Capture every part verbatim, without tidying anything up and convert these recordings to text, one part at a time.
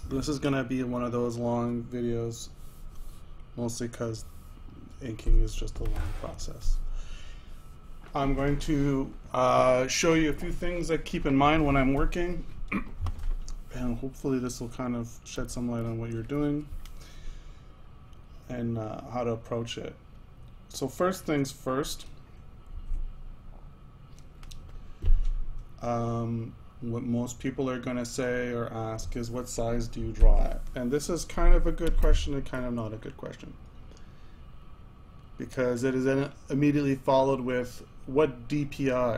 This is gonna be one of those long videos, mostly because inking is just a long process. I'm going to uh, show you a few things I keep in mind when I'm working, and hopefully this will kind of shed some light on what you're doing and uh, how to approach it. So first things first, um, what most people are going to say or ask is, what size do you draw at? And this is kind of a good question and kind of not a good question, because it is then immediately followed with, what D P I?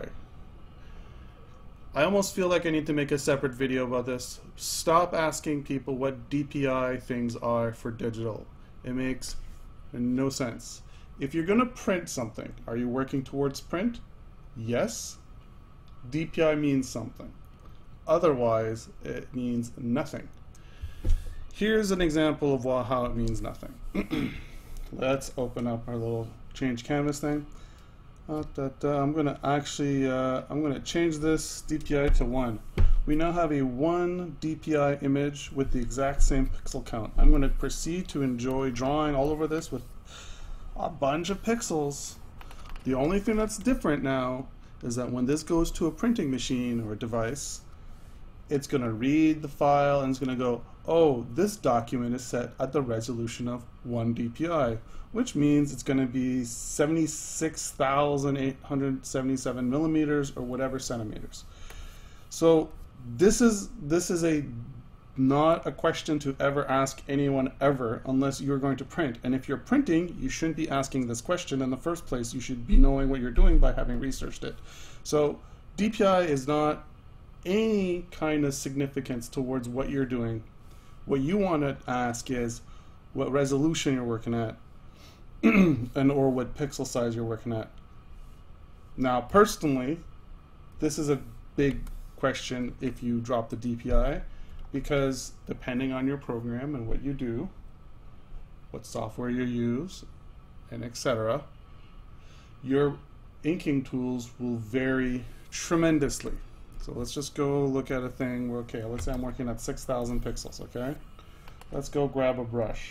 I almost feel like I need to make a separate video about this. Stop asking people what D P I things are for digital. It makes no sense. If you're going to print something, are you working towards print? Yes. D P I means something. Otherwise, it means nothing. Here's an example of how it means nothing. Let's open up our little change canvas thing. Uh, da, da. I'm going to actually, uh, I'm going to change this D P I to one. We now have a one D P I image with the exact same pixel count. I'm going to proceed to enjoy drawing all over this with a bunch of pixels. The only thing that's different now is that when this goes to a printing machine or a device, it's going to read the file and it's going to go, oh, this document is set at the resolution of one D P I, which means it's going to be seventy-six thousand eight hundred seventy-seven millimeters or whatever centimeters. So this is this is a not a question to ever ask anyone ever unless you're going to print. And if you're printing, you shouldn't be asking this question in the first place. You should be knowing what you're doing by having researched it. So D P I is not any kind of significance towards what you're doing. What you want to ask is what resolution you're working at and or what pixel size you're working at. Now personally, this is a big question if you drop the D P I, because depending on your program and what you do, what software you use, and et cetera, your inking tools will vary tremendously. So let's just go look at a thing where, okay, let's say I'm working at six thousand pixels, okay? Let's go grab a brush.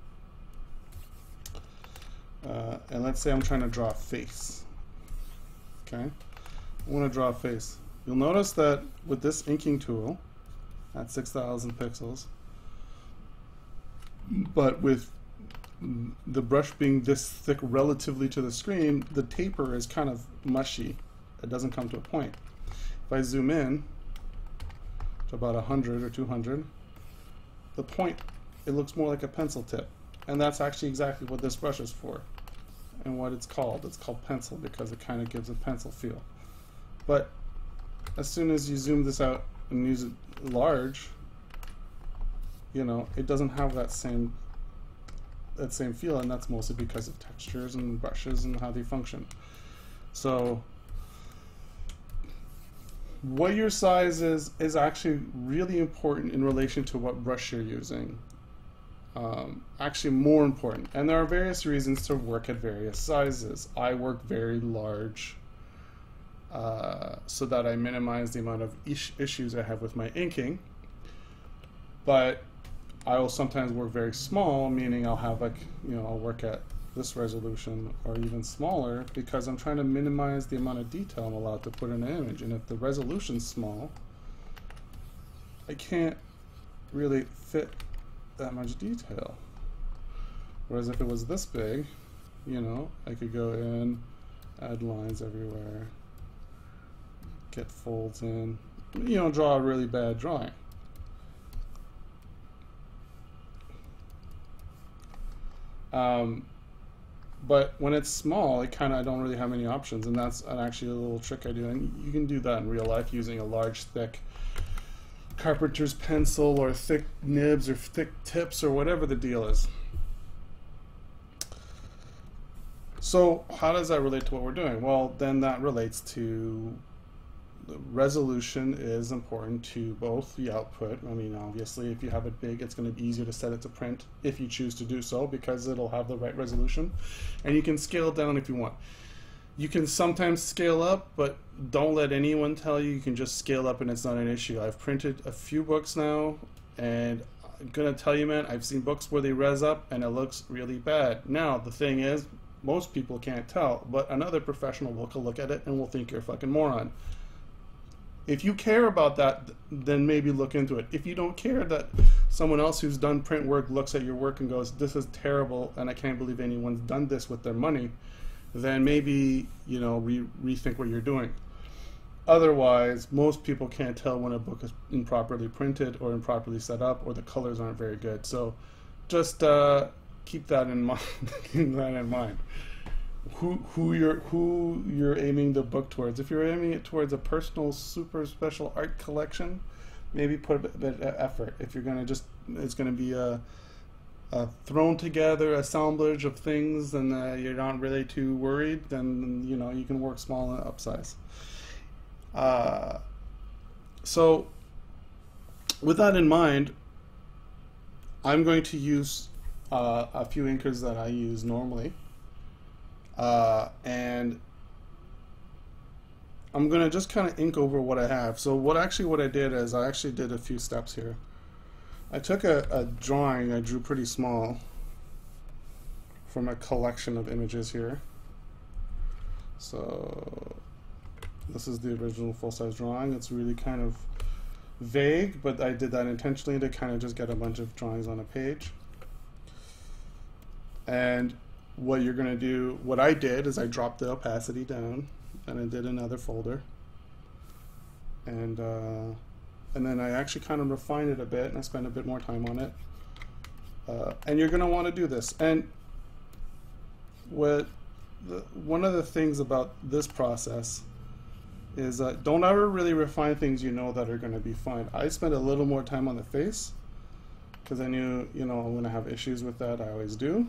Uh, and let's say I'm trying to draw a face, okay? I want to draw a face. You'll notice that with this inking tool at six thousand pixels, but with the brush being this thick relatively to the screen, the taper is kind of mushy. It doesn't come to a point. If I zoom in to about one hundred or two hundred, the point, it looks more like a pencil tip. And that's actually exactly what this brush is for and what it's called. It's called pencil because it kind of gives a pencil feel. But as soon as you zoom this out and use it large, you know, it doesn't have that same that same feel, and that's mostly because of textures and brushes and how they function. So what your size is is actually really important in relation to what brush you're using. Um, actually more important, and there are various reasons to work at various sizes. I work very large uh, so that I minimize the amount of is issues I have with my inking, but I will sometimes work very small, meaning I'll have like, you know, I'll work at this resolution or even smaller because I'm trying to minimize the amount of detail I'm allowed to put in an image. And if the resolution's small, I can't really fit that much detail. Whereas if it was this big, you know, I could go in, add lines everywhere, get folds in, you know, draw a really bad drawing. Um, but when it's small, it kind of, I don't really have any options, and that's an actually a little trick I do. And you can do that in real life using a large, thick carpenter's pencil or thick nibs or thick tips or whatever the deal is. So how does that relate to what we're doing? Well, then that relates to the resolution is important to both the output. I mean, obviously, if you have it big, it's going to be easier to set it to print if you choose to do so because it'll have the right resolution. And you can scale it down if you want. You can sometimes scale up, but don't let anyone tell you you can just scale up and it's not an issue. I've printed a few books now, and I'm gonna tell you, man, I've seen books where they res up and it looks really bad. Now, the thing is, most people can't tell, but another professional will look at it and will think you're a fucking moron. If you care about that, then maybe look into it. If you don't care that someone else who's done print work looks at your work and goes, this is terrible and I can't believe anyone's done this with their money, then maybe, you know, re rethink what you're doing. Otherwise, most people can't tell when a book is improperly printed or improperly set up or the colors aren't very good. So just uh, keep that in mind. Keep that in mind. Who who you're who you're aiming the book towards. If you're aiming it towards a personal, super special art collection, maybe put a bit, bit of effort. If you're gonna just, it's gonna be a, a thrown together assemblage of things, and uh, you're not really too worried, then you know you can work small and upsize. Uh, so with that in mind, I'm going to use uh, a few inkers that I use normally, uh, and I'm going to just kind of ink over what I have. So what actually what I did is I actually did a few steps here. I took a, a drawing I drew pretty small from a collection of images here. So this is the original full-size drawing. It's really kind of vague, but I did that intentionally to kind of just get a bunch of drawings on a page. And what you're going to do, what I did is I dropped the opacity down, and I did another folder. And, uh, and then I actually kind of refined it a bit, and I spent a bit more time on it. Uh, and you're going to want to do this. And what the, one of the things about this process is uh, don't ever really refine things you know that are going to be fine. I spent a little more time on the face because I knew, you know, I'm going to have issues with that. I always do.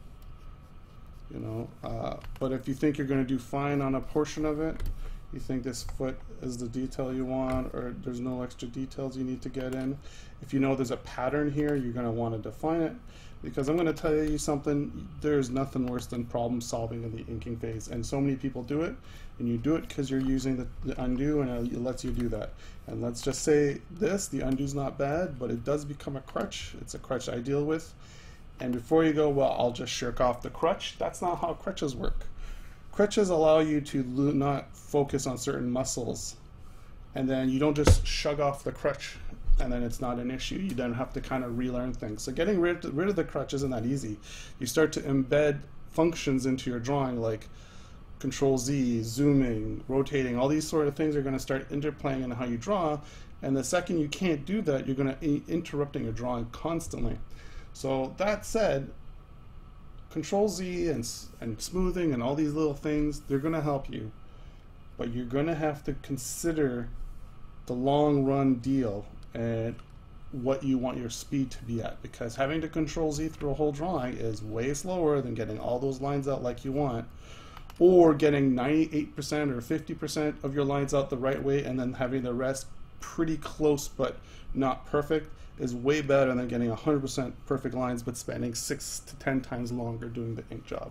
You know, uh, but if you think you're going to do fine on a portion of it, you think this foot is the detail you want, or there's no extra details you need to get in. If you know there's a pattern here, you're going to want to define it, because I'm going to tell you something, there's nothing worse than problem solving in the inking phase, and so many people do it, and you do it because you're using the, the undo, and it lets you do that. And let's just say this, the undo's not bad, but it does become a crutch. It's a crutch I deal with. And before you go, well, I'll just shirk off the crutch, that's not how crutches work. Crutches allow you to not focus on certain muscles, and then you don't just shrug off the crutch and then it's not an issue. You then have to kind of relearn things. So getting rid, rid of the crutch isn't that easy. You start to embed functions into your drawing, like Control Z, zooming, rotating, all these sort of things are going to start interplaying in how you draw, and the second you can't do that, you're going to be interrupting your drawing constantly. So that said, Control Z and, and smoothing and all these little things, they're going to help you. But you're going to have to consider the long run deal and what you want your speed to be at. Because having to Control Z through a whole drawing is way slower than getting all those lines out like you want. Or getting ninety-eight percent or fifty percent of your lines out the right way and then having the rest pretty close but not perfect is way better than getting one hundred percent perfect lines but spending six to ten times longer doing the ink job.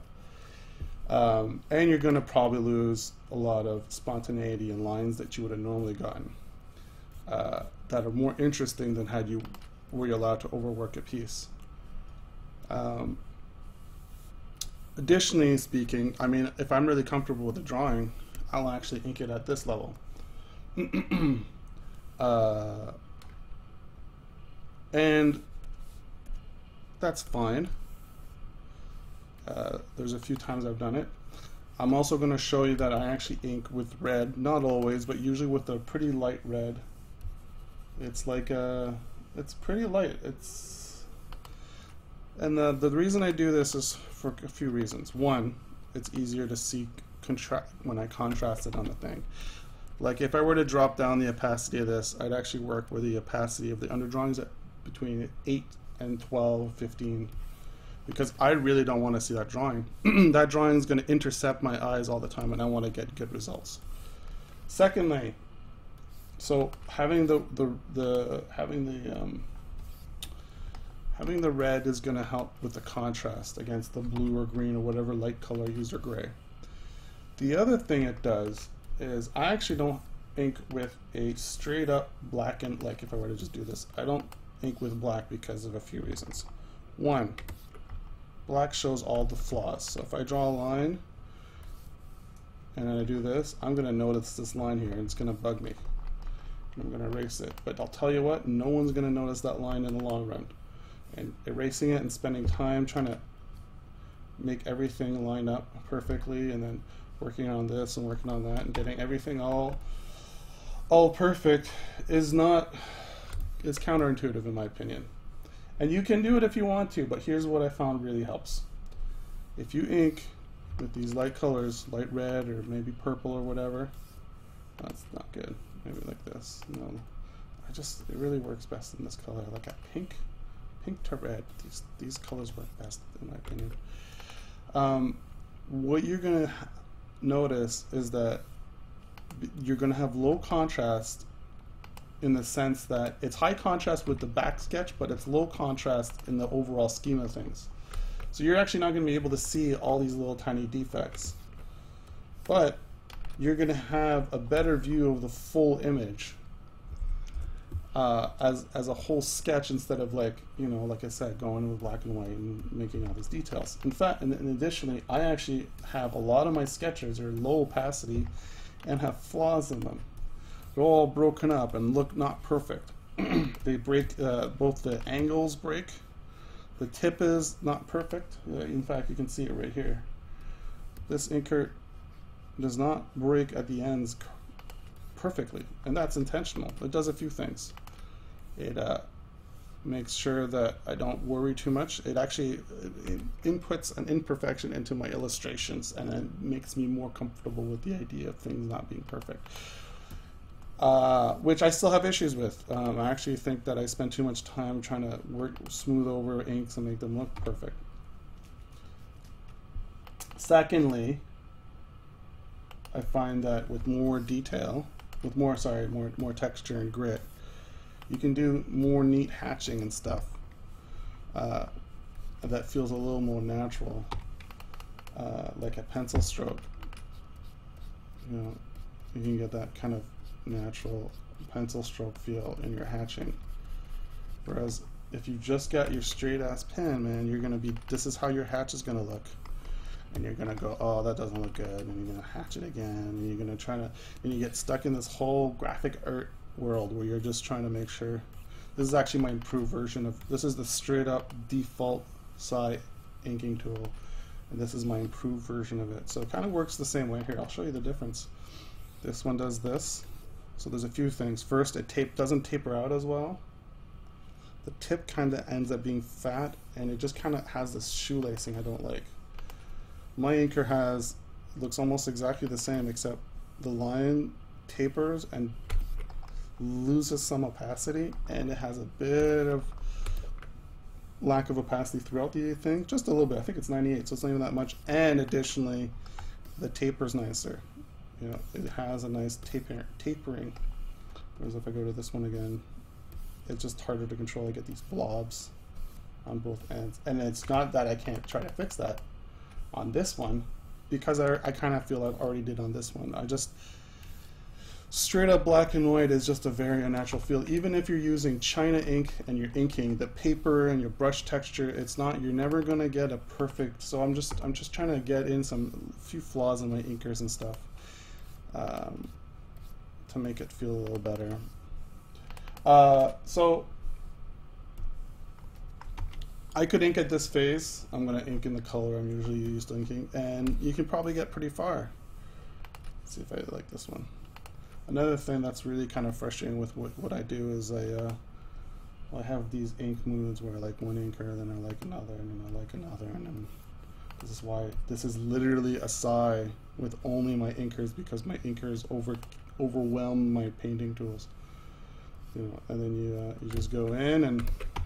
Um, and you're going to probably lose a lot of spontaneity in lines that you would have normally gotten uh, that are more interesting than had you were you allowed to overwork a piece. Um, additionally speaking, I mean, if I'm really comfortable with the drawing, I'll actually ink it at this level. uh, and that's fine. Uh, there's a few times I've done it. I'm also going to show you that I actually ink with red, not always, but usually with a pretty light red. It's like a, it's pretty light. It's, and the, the reason I do this is for a few reasons. One, it's easier to see contrast when I contrast it on the thing. Like if I were to drop down the opacity of this, I'd actually work with the opacity of the underdrawings at between eight and twelve, fifteen. Because I really don't want to see that drawing. That drawing is going to intercept my eyes all the time, and I want to get good results. Secondly, so having the the, the having the um, having the red is going to help with the contrast against the blue or green or whatever light color used or gray. The other thing it does is I actually don't ink with a straight up blackened. Like if I were to just do this, I don't ink with black because of a few reasons. One, black shows all the flaws. So if I draw a line and then I do this, I'm going to notice this line here and it's going to bug me. I'm going to erase it. But I'll tell you what, no one's going to notice that line in the long run. And erasing it and spending time trying to make everything line up perfectly, and then working on this and working on that and getting everything all all perfect is not is counterintuitive in my opinion. And you can do it if you want to, but here's what I found really helps. If you ink with these light colors, light red or maybe purple or whatever, that's not good. Maybe like this. No, I just it really works best in this color, like a pink, pink to red. These these colors work best in my opinion. Um, what you're gonna notice is that you're gonna have low contrast in the sense that it's high contrast with the back sketch, but it's low contrast in the overall scheme of things. So you're actually not gonna be able to see all these little tiny defects, but you're gonna have a better view of the full image uh, as, as a whole sketch, instead of, like, you know, like I said, going with black and white and making all these details. In fact, and, and additionally, I actually have a lot of my sketches are low opacity and have flaws in them. They're all broken up and look not perfect. They break, uh, both the angles break, the tip is not perfect. Uh, in fact, you can see it right here. This inker does not break at the ends perfectly, and that's intentional. It does a few things. It uh, makes sure that I don't worry too much. It actually it inputs an imperfection into my illustrations, and then makes me more comfortable with the idea of things not being perfect. Uh, which I still have issues with. Um, I actually think that I spend too much time trying to work smooth over inks and make them look perfect. Secondly, I find that with more detail, with more, sorry, more, more texture and grit, you can do more neat hatching and stuff uh, that feels a little more natural, uh, like a pencil stroke. You know, you can get that kind of natural pencil stroke feel in your hatching. Whereas if you just got your straight ass pen, man, you're gonna be, this is how your hatch is gonna look. And you're gonna go, oh, that doesn't look good, and you're gonna hatch it again, and you're gonna try to, and you get stuck in this whole graphic art world where you're just trying to make sure. This is actually my improved version of, this is the straight up default Psi inking tool, and this is my improved version of it. So it kind of works the same way. Here, I'll show you the difference. This one does this. So there's a few things. First, it tape doesn't taper out as well. The tip kind of ends up being fat, and it just kind of has this shoelacing I don't like. My inker has, looks almost exactly the same, except the line tapers and loses some opacity, and it has a bit of lack of opacity throughout the thing, just a little bit. I think it's ninety-eight, so it's not even that much. And additionally, the taper's nicer. You know, it has a nice taper tapering. Whereas if I go to this one again, it's just harder to control. I get these blobs on both ends, and it's not that I can't try to fix that on this one, because I, I kind of feel I've already did on this one. I just, straight up black and white is just a very unnatural feel. Even if you're using China ink and you're inking, the paper and your brush texture, it's not, you're never gonna get a perfect, so I'm just, I'm just trying to get in some few flaws in my inkers and stuff um, to make it feel a little better. Uh, so I could ink at this phase. I'm going to ink in the color I'm usually used to inking, and you can probably get pretty far. Let's see if I like this one. Another thing that's really kind of frustrating with what, what I do is I, uh, well, I have these ink moods where I like one inker, then I like another, and then I like another, and then this is why this is literally a Psi with only my inkers, because my inkers over overwhelm my painting tools. You know, and then you uh, you just go in and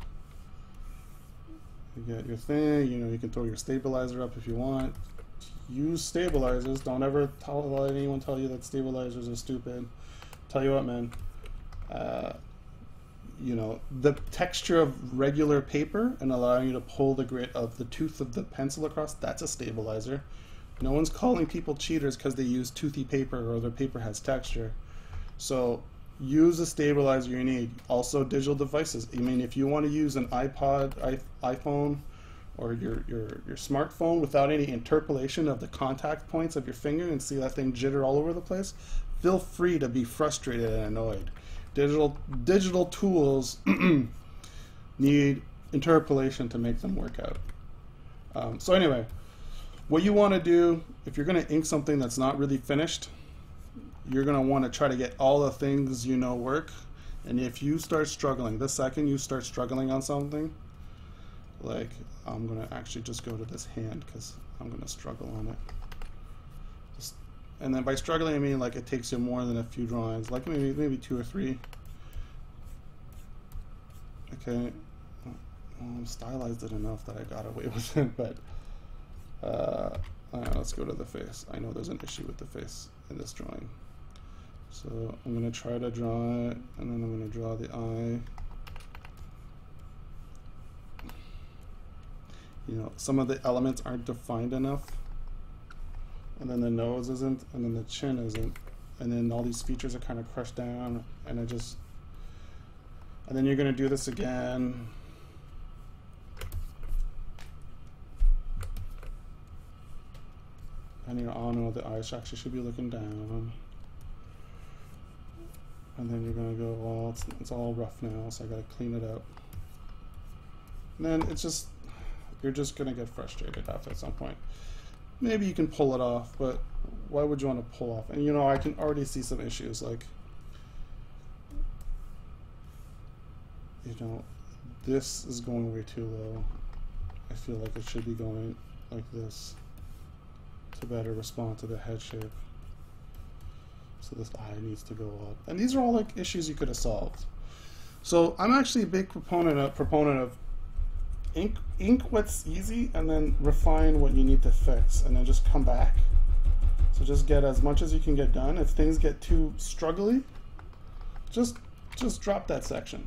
you get your thing. You know, you can throw your stabilizer up if you want. Use stabilizers. Don't ever tell, let anyone tell you that stabilizers are stupid. Tell you what, man. Uh, you know, the texture of regular paper and allowing you to pull the grit of the tooth of the pencil across, that's a stabilizer. No one's calling people cheaters because they use toothy paper or their paper has texture. So use the stabilizer you need. Also, digital devices. I mean, if you want to use an iPod, I, iPhone, or your, your, your smartphone without any interpolation of the contact points of your finger and see that thing jitter all over the place, feel free to be frustrated and annoyed. Digital, digital tools need interpolation to make them work out. Um, so anyway, what you want to do, if you're going to ink something that's not really finished, you're going to want to try to get all the things you know work. And if you start struggling, the second you start struggling on something, like I'm going to actually just go to this hand because I'm going to struggle on it. Just, and then by struggling, I mean like it takes you more than a few drawings, like maybe maybe two or three. Okay, well, I'm stylized it enough that I got away with it, but uh, right, let's go to the face. I know there's an issue with the face in this drawing. So I'm going to try to draw it, and then I'm going to draw the eye. You know, some of the elements aren't defined enough, and then the nose isn't, and then the chin isn't, and then all these features are kind of crushed down, and I just, and then you're going to do this again. And you know, oh no, the eyes actually should be looking down. And then you're going to go, well, it's, it's all rough now, so I got to clean it up. And then it's just, you're just going to get frustrated after at some point. Maybe you can pull it off, but why would you want to pull off? And you know, I can already see some issues, like, you know, this is going way too low. I feel like it should be going like this to better respond to the head shape. So this eye needs to go up. And these are all like issues you could have solved. So I'm actually a big proponent of, proponent of ink, ink what's easy and then refine what you need to fix and then just come back. So just get as much as you can get done. If things get too struggly, just, just drop that section.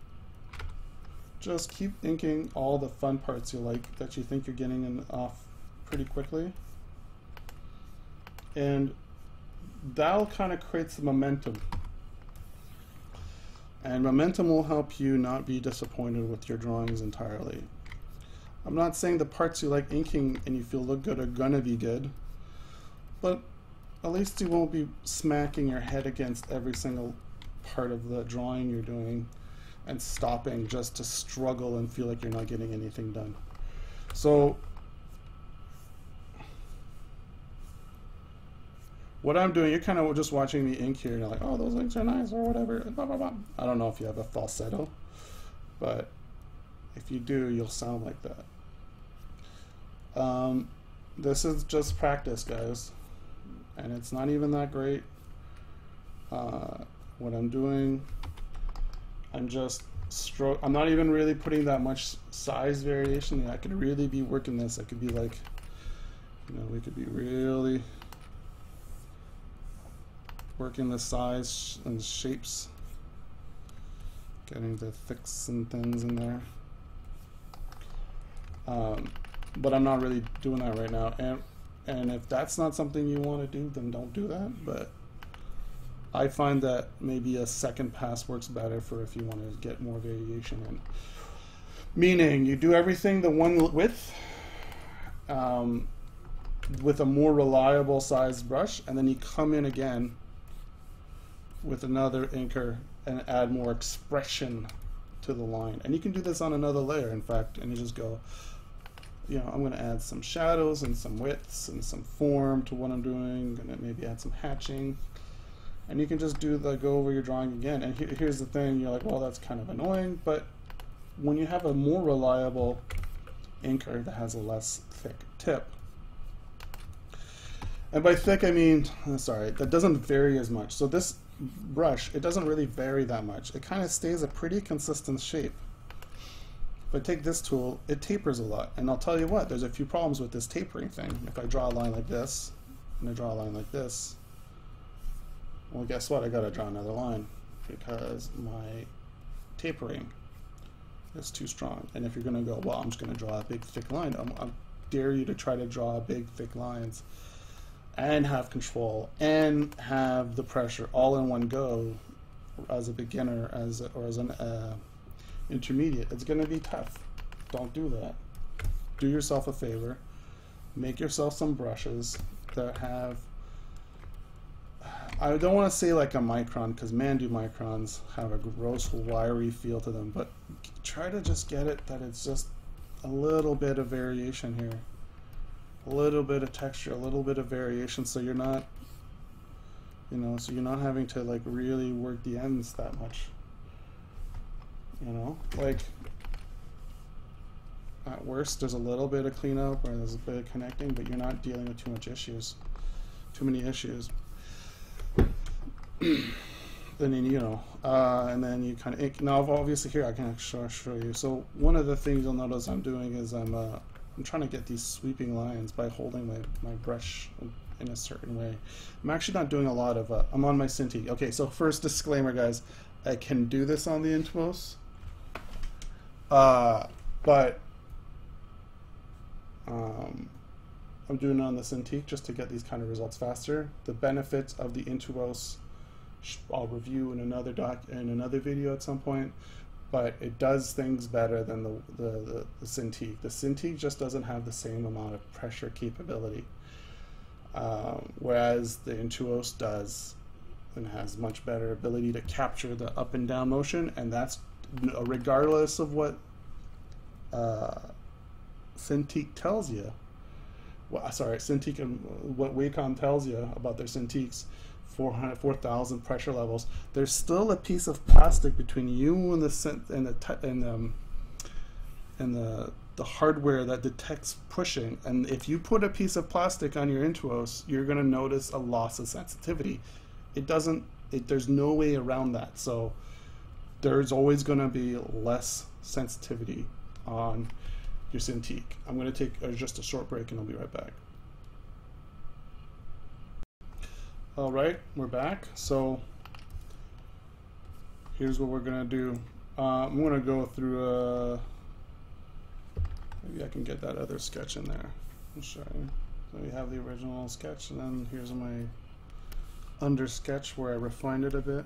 Just keep inking all the fun parts you like that you think you're getting in, off pretty quickly. And that'll kind of create some momentum. And momentum will help you not be disappointed with your drawings entirely. I'm not saying the parts you like inking and you feel look good are gonna be good, but at least you won't be smacking your head against every single part of the drawing you're doing and stopping just to struggle and feel like you're not getting anything done. So what I'm doing, you're kind of just watching me ink here and you're like, oh, those inks are nice or whatever, blah, blah, blah. I don't know if you have a falsetto, but if you do, you'll sound like that. Um, this is just practice, guys, and it's not even that great. Uh, what I'm doing, I'm just stroke. I'm not even really putting that much size variation. I could really be working this. I could be like, you know, we could be really working the size and shapes, getting the thicks and thins in there. Um, but I'm not really doing that right now. And and if that's not something you want to do, then don't do that. But I find that maybe a second pass works better for if you want to get more variation in. Meaning, you do everything the one width um, with a more reliable sized brush, and then you come in again with another inker and add more expression to the line. And you can do this on another layer, in fact, and you just go, you know, I'm going to add some shadows and some widths and some form to what I'm doing, and then maybe add some hatching. And you can just do the go over your drawing again. And here, here's the thing, you're like, well, that's kind of annoying, but when you have a more reliable inker that has a less thick tip, and by thick I mean, sorry, that doesn't vary as much. So this brush, it doesn't really vary that much. It kind of stays a pretty consistent shape. If I take this tool, it tapers a lot. And I'll tell you what, there's a few problems with this tapering thing. If I draw a line like this, and I draw a line like this, well, guess what? I gotta draw another line because my tapering is too strong. And if you're gonna go, well, I'm just gonna draw a big thick line, I'm, I dare you to try to draw big thick lines and have control and have the pressure all in one go. as a beginner, as a, or as an uh, intermediate. It's going to be tough. Don't do that. Do yourself a favor. Make yourself some brushes that have, I don't want to say like a micron, because man, do microns have a gross wiry feel to them, but try to just get it that it's just a little bit of variation here. A little bit of texture, a little bit of variation, so you're not, you know, so you're not having to like really work the ends that much. You know, like at worst there's a little bit of cleanup or there's a bit of connecting, but you're not dealing with too much issues, too many issues. Then you know, uh, and then you kind of ink. Now obviously here I can show, show you. So one of the things you'll notice I'm doing is I'm uh, I'm trying to get these sweeping lines by holding my, my brush in a certain way. I'm actually not doing a lot of, uh, I'm on my Cintiq. Okay, so first disclaimer guys, I can do this on the Intuos, uh, but um, I'm doing it on the Cintiq just to get these kind of results faster. The benefits of the Intuos I'll review in another doc in another video at some point, but it does things better than the, the, the, the Cintiq. The Cintiq just doesn't have the same amount of pressure capability, um, whereas the Intuos does and has much better ability to capture the up and down motion, and that's regardless of what uh, Cintiq tells you. Well, sorry, Cintiq and what Wacom tells you about their Cintiqs. four hundred, four thousand pressure levels. There's still a piece of plastic between you and the and the and the, and the the hardware that detects pushing. And if you put a piece of plastic on your Intuos, you're going to notice a loss of sensitivity. It doesn't. It, there's no way around that. So there's always going to be less sensitivity on your Cintiq. I'm going to take uh, just a short break, and I'll be right back. All right, we're back. So here's what we're gonna do. Uh, I'm gonna go through. Uh, maybe I can get that other sketch in there. I'll show you. So we have the original sketch, and then here's my under sketch where I refined it a bit.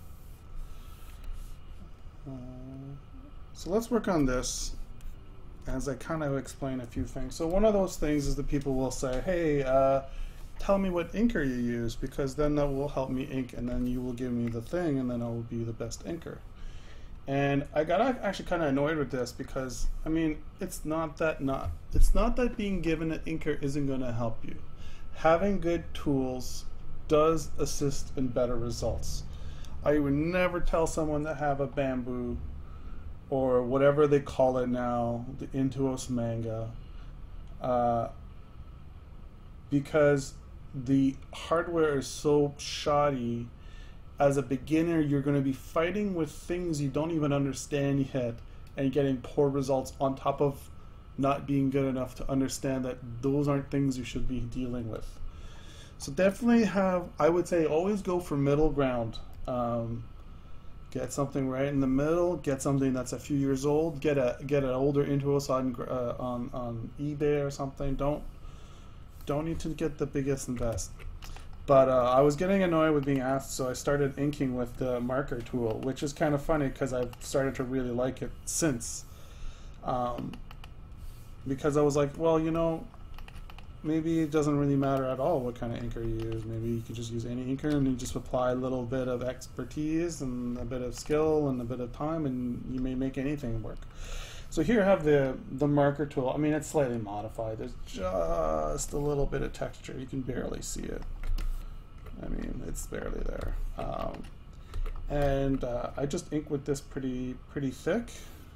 Uh, so let's work on this as I kind of explain a few things. So one of those things is that people will say, "Hey." Uh, tell me what inker you use, because then that will help me ink, and then you will give me the thing, and then I will be the best inker. And I got actually kind of annoyed with this, because I mean, it's not that not it's not that being given an inker isn't going to help you. Having good tools does assist in better results. I would never tell someone to have a Bamboo or whatever they call it now, the Intuos Manga, uh, because the hardware is so shoddy. As a beginner, you're going to be fighting with things you don't even understand yet and getting poor results on top of not being good enough to understand that those aren't things you should be dealing with. So definitely have, I would say, always go for middle ground. Um, get something right in the middle, get something that's a few years old, get a get an older Intuos on, uh, on, on eBay or something. Don't Don't need to get the biggest and best. But uh, I was getting annoyed with being asked, so I started inking with the marker tool, which is kind of funny because I've started to really like it since. Um, because I was like, well, you know, maybe it doesn't really matter at all what kind of inker you use. Maybe you could just use any inker and you just apply a little bit of expertise and a bit of skill and a bit of time, and you may make anything work. So here I have the, the marker tool. I mean, it's slightly modified. There's just a little bit of texture. You can barely see it. I mean, it's barely there. Um, and uh, I just ink with this pretty pretty thick.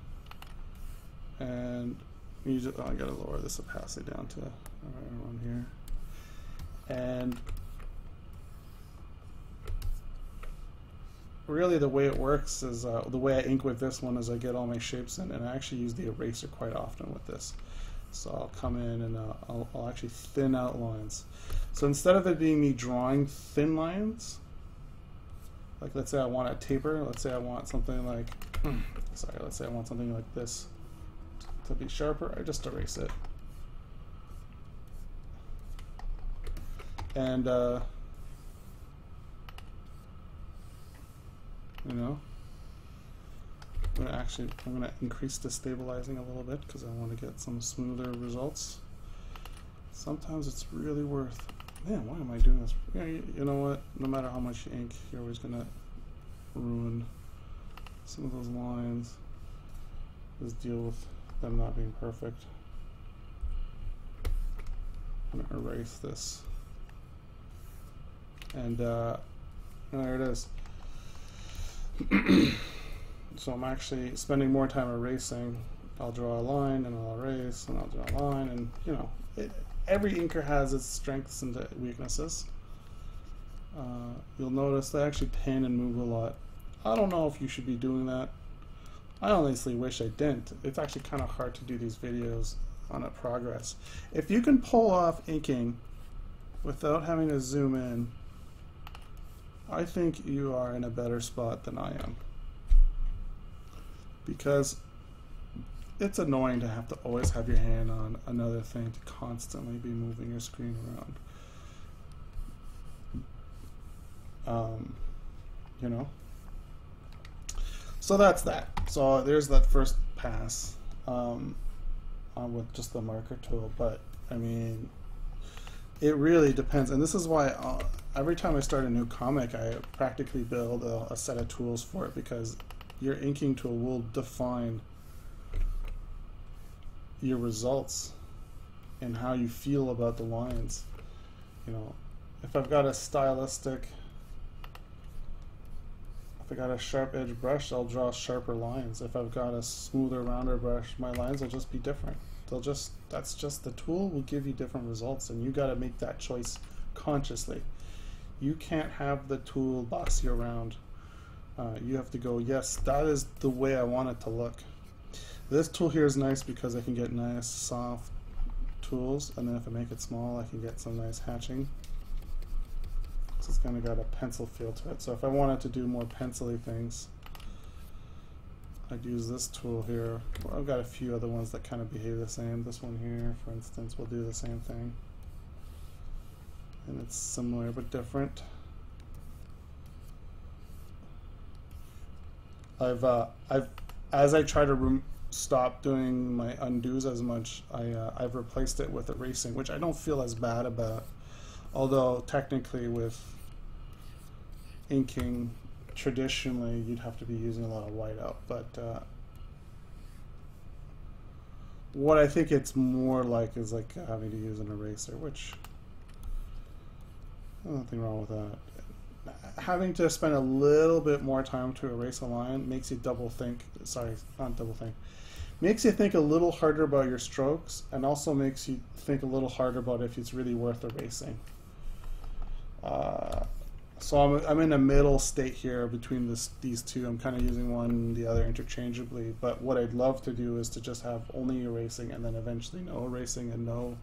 And you just, oh, I gotta lower this opacity down to around here. And really the way it works is, uh, the way I ink with this one is I get all my shapes in, and I actually use the eraser quite often with this. So I'll come in and uh, I'll, I'll actually thin out lines. So instead of it being me drawing thin lines, like let's say I want a taper, let's say I want something like, sorry, let's say I want something like this to be sharper, I just erase it. And uh, you know. I'm gonna actually, I'm gonna increase the stabilizing a little bit because I want to get some smoother results. Sometimes it's really worth, man, why am I doing this? Yeah, you, you know what, no matter how much you ink, you're always gonna ruin some of those lines. Just deal with them not being perfect. I'm gonna erase this. And uh, there it is. So I'm actually spending more time erasing. I'll draw a line and I'll erase and I'll draw a line, and you know, it, every inker has its strengths and weaknesses. Uh, you'll notice they actually pan and move a lot. I don't know if you should be doing that. I honestly wish I didn't. It's actually kind of hard to do these videos on a progress. If you can pull off inking without having to zoom in, I think you are in a better spot than I am. Because it's annoying to have to always have your hand on another thing, to constantly be moving your screen around. Um, you know? So that's that. So there's that first pass um, uh, with just the marker tool. But I mean, it really depends. And this is why uh, every time I start a new comic, I practically build a, a set of tools for it, because your inking tool will define your results and how you feel about the lines. You know, if I've got a stylistic, if I got a sharp edge brush, I'll draw sharper lines. If I've got a smoother, rounder brush, my lines will just be different. They'll just, that's just, the tool will give you different results, and you got to make that choice consciously. You can't have the tool boss you around. Uh, you have to go, yes, that is the way I want it to look. This tool here is nice because I can get nice soft tools, and then if I make it small, I can get some nice hatching. So it's kind of got a pencil feel to it. So if I wanted to do more pencil-y things, I'd use this tool here. Well, I've got a few other ones that kind of behave the same. This one here, for instance, will do the same thing. And it's similar but different. I've, uh, I've, as I try to stop doing my undos as much, I, uh, I've replaced it with erasing, which I don't feel as bad about. Although technically with inking, traditionally you'd have to be using a lot of whiteout, but uh, what I think it's more like is like having to use an eraser, which there's nothing wrong with that. Having to spend a little bit more time to erase a line makes you double think, sorry, not double think, makes you think a little harder about your strokes, and also makes you think a little harder about if it's really worth erasing. Uh, so I'm, I'm in a middle state here between this, these two. I'm kind of using one and the other interchangeably, but what I'd love to do is to just have only erasing and then eventually no erasing and no,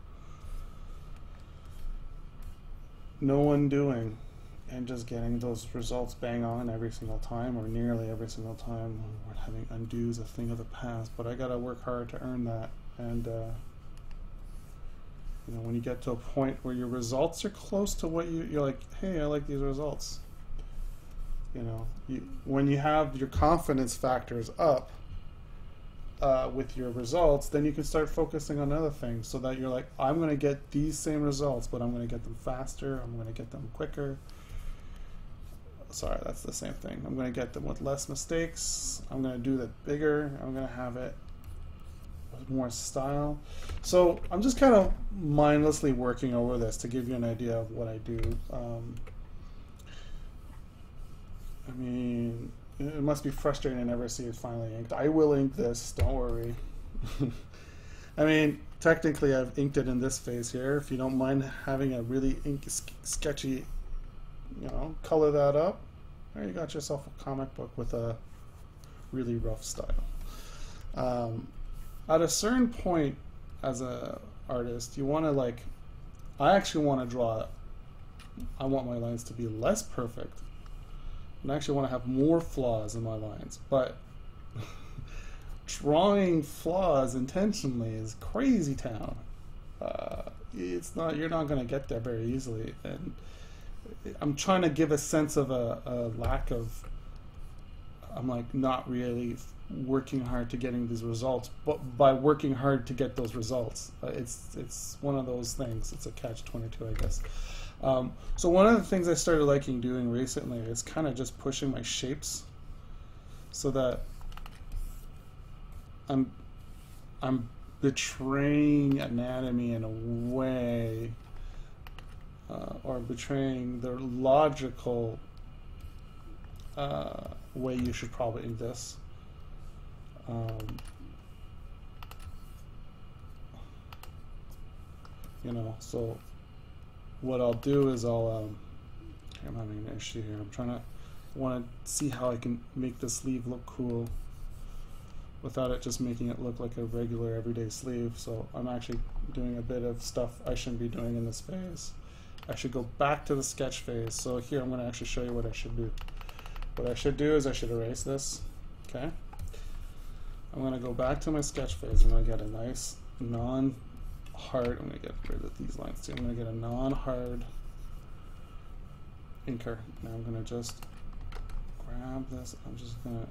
no undoing, and just getting those results bang on every single time, or nearly every single time. We're having undo's a thing of the past, but I gotta work hard to earn that. And uh, you know, when you get to a point where your results are close to what you, you're like, hey, I like these results. You know, you, when you have your confidence factors up uh, with your results, then you can start focusing on other things, so that you're like, I'm going to get these same results, but I'm going to get them faster, I'm going to get them quicker. Sorry, that's the same thing. I'm going to get them with less mistakes. I'm going to do that bigger. I'm going to have it with more style. So I'm just kind of mindlessly working over this to give you an idea of what I do. Um, I mean, it must be frustrating to never see it finally inked. I will ink this, don't worry. I mean, technically I've inked it in this phase here. If you don't mind having a really ink sketchy, you know, color that up, there you got yourself a comic book with a really rough style. Um, at a certain point as a artist, you want to like, I actually want to draw, I want my lines to be less perfect, and I actually want to have more flaws in my lines, but drawing flaws intentionally is crazy town. Uh, it's not, you're not going to get there very easily, and I'm trying to give a sense of a, a lack of I'm like not really working hard to getting these results, but by working hard to get those results, uh, it's it's one of those things. It's a catch twenty-two, I guess. Um, so one of the things I started liking doing recently is kind of just pushing my shapes so that I'm I'm betraying anatomy in a way, uh, or betraying the logical uh, way you should probably do this. Um, you know, so what I'll do is I'll, um, I'm having an issue here. I'm trying to, want to see how I can make the sleeve look cool without it just making it look like a regular everyday sleeve. So I'm actually doing a bit of stuff I shouldn't be doing in this phase. I should go back to the sketch phase. So here I'm going to actually show you what I should do. What I should do is I should erase this. Okay. I'm going to go back to my sketch phase. I'm going to get a nice non-hard, I'm going to get rid of these lines too. I'm going to get a non-hard inker. Now I'm going to just grab this. I'm just going to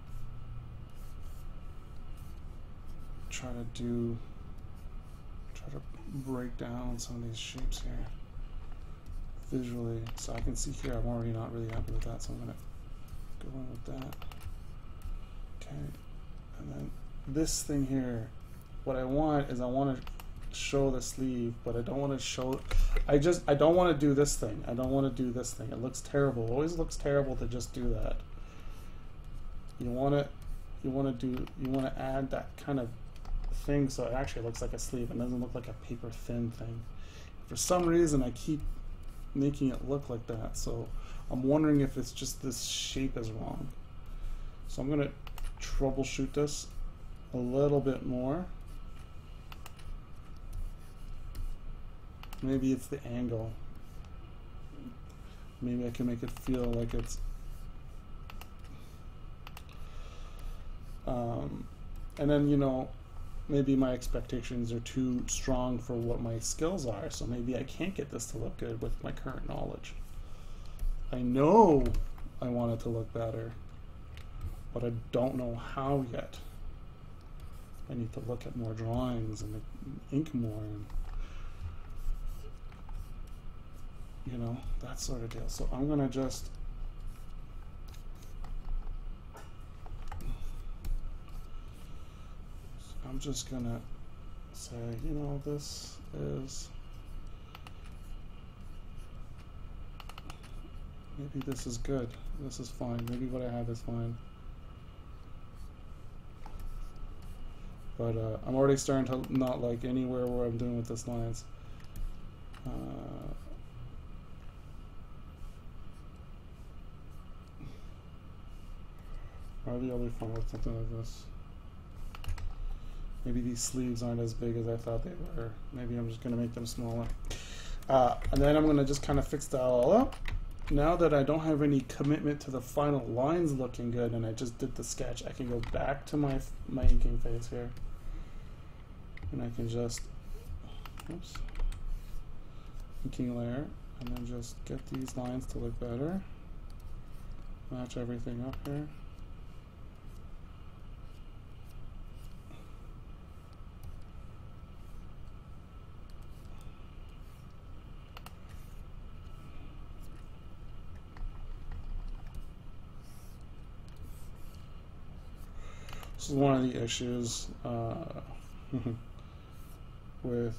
try to do, try to break down some of these shapes here visually. So I can see here I'm already not really happy with that, so I'm going to go in with that. Okay. And then this thing here, what I want is I want to show the sleeve, but I don't want to show, I just, I don't want to do this thing. I don't want to do this thing. It looks terrible. It always looks terrible to just do that. You want to, you want to do, you want to add that kind of thing so it actually looks like a sleeve and doesn't look like a paper thin thing. For some reason I keep making it look like that, so I'm wondering if it's just this shape is wrong. So I'm going to troubleshoot this a little bit more. Maybe it's the angle. Maybe I can make it feel like it's um, and then, you know, maybe my expectations are too strong for what my skills are, so maybe I can't get this to look good with my current knowledge. I know I want it to look better, but I don't know how yet. I need to look at more drawings and ink more, and you know, that sort of deal. So I'm gonna just I'm just gonna say, you know, this is, maybe this is good. This is fine. Maybe what I have is fine. But uh, I'm already starting to not like anywhere where I'm doing with this lines. Uh, Maybe I'll be fine with something like this. Maybe these sleeves aren't as big as I thought they were. Maybe I'm just going to make them smaller. Uh, and then I'm going to just kind of fix that all up. Now that I don't have any commitment to the final lines looking good and I just did the sketch, I can go back to my, my inking phase here. And I can just, oops, inking layer, and then just get these lines to look better. Match everything up here. This is one of the issues uh, with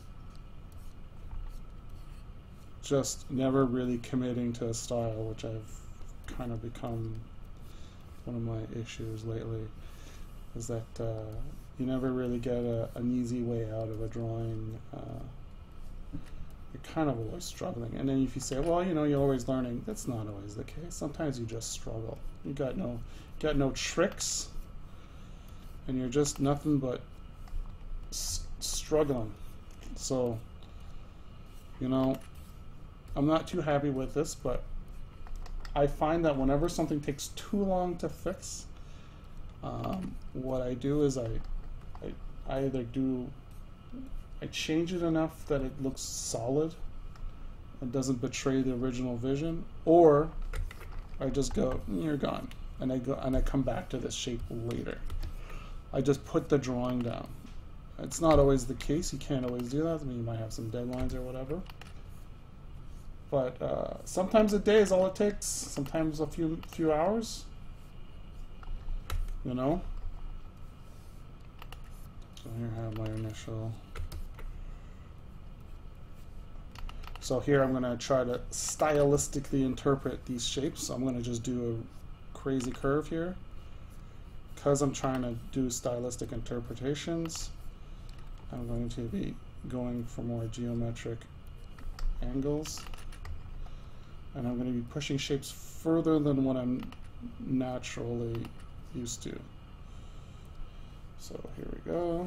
just never really committing to a style, which I've kind of become one of my issues lately, is that uh, you never really get a, an easy way out of a drawing. Uh, you're kind of always struggling. And then if you say, well, you know, you're always learning, that's not always the case. Sometimes you just struggle. You got no, got no tricks. And you're just nothing but s struggling. So, you know, I'm not too happy with this, but I find that whenever something takes too long to fix, um, what I do is I, I, I either do, I change it enough that it looks solid and doesn't betray the original vision, or I just go, you're gone. and I go and I come back to this shape later. I just put the drawing down. It's not always the case. You can't always do that. I mean, you might have some deadlines or whatever. But uh, sometimes a day is all it takes. Sometimes a few few hours. You know. So here I have my initial. So here I'm going to try to stylistically interpret these shapes. So I'm going to just do a crazy curve here. Because I'm trying to do stylistic interpretations, I'm going to be going for more geometric angles. And I'm going to be pushing shapes further than what I'm naturally used to. So here we go.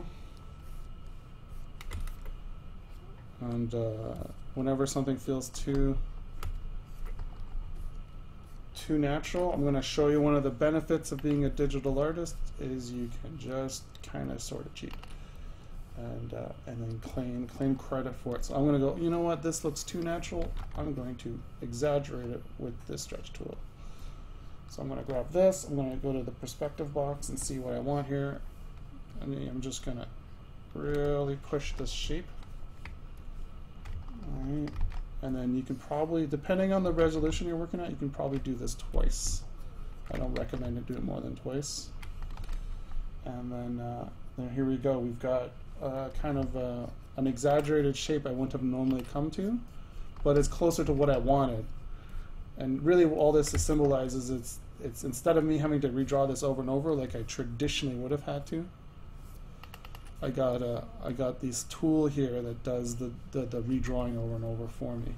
And uh, whenever something feels too too natural, I'm going to show you one of the benefits of being a digital artist is you can just kind of sort of cheat and uh, and then claim claim credit for it. So I'm going to go, you know what, this looks too natural. I'm going to exaggerate it with this stretch tool. So I'm going to grab this. I'm going to go to the perspective box and see what I want here. And I'm just going to really push this shape. Alright, and then you can probably, depending on the resolution you're working at, you can probably do this twice. I don't recommend to do it more than twice. And then, uh, then here we go. We've got uh, kind of uh, an exaggerated shape I wouldn't have normally come to, but it's closer to what I wanted. And really all this symbolizes it's, it's instead of me having to redraw this over and over like I traditionally would have had to, I got uh, I got this tool here that does the, the, the redrawing over and over for me,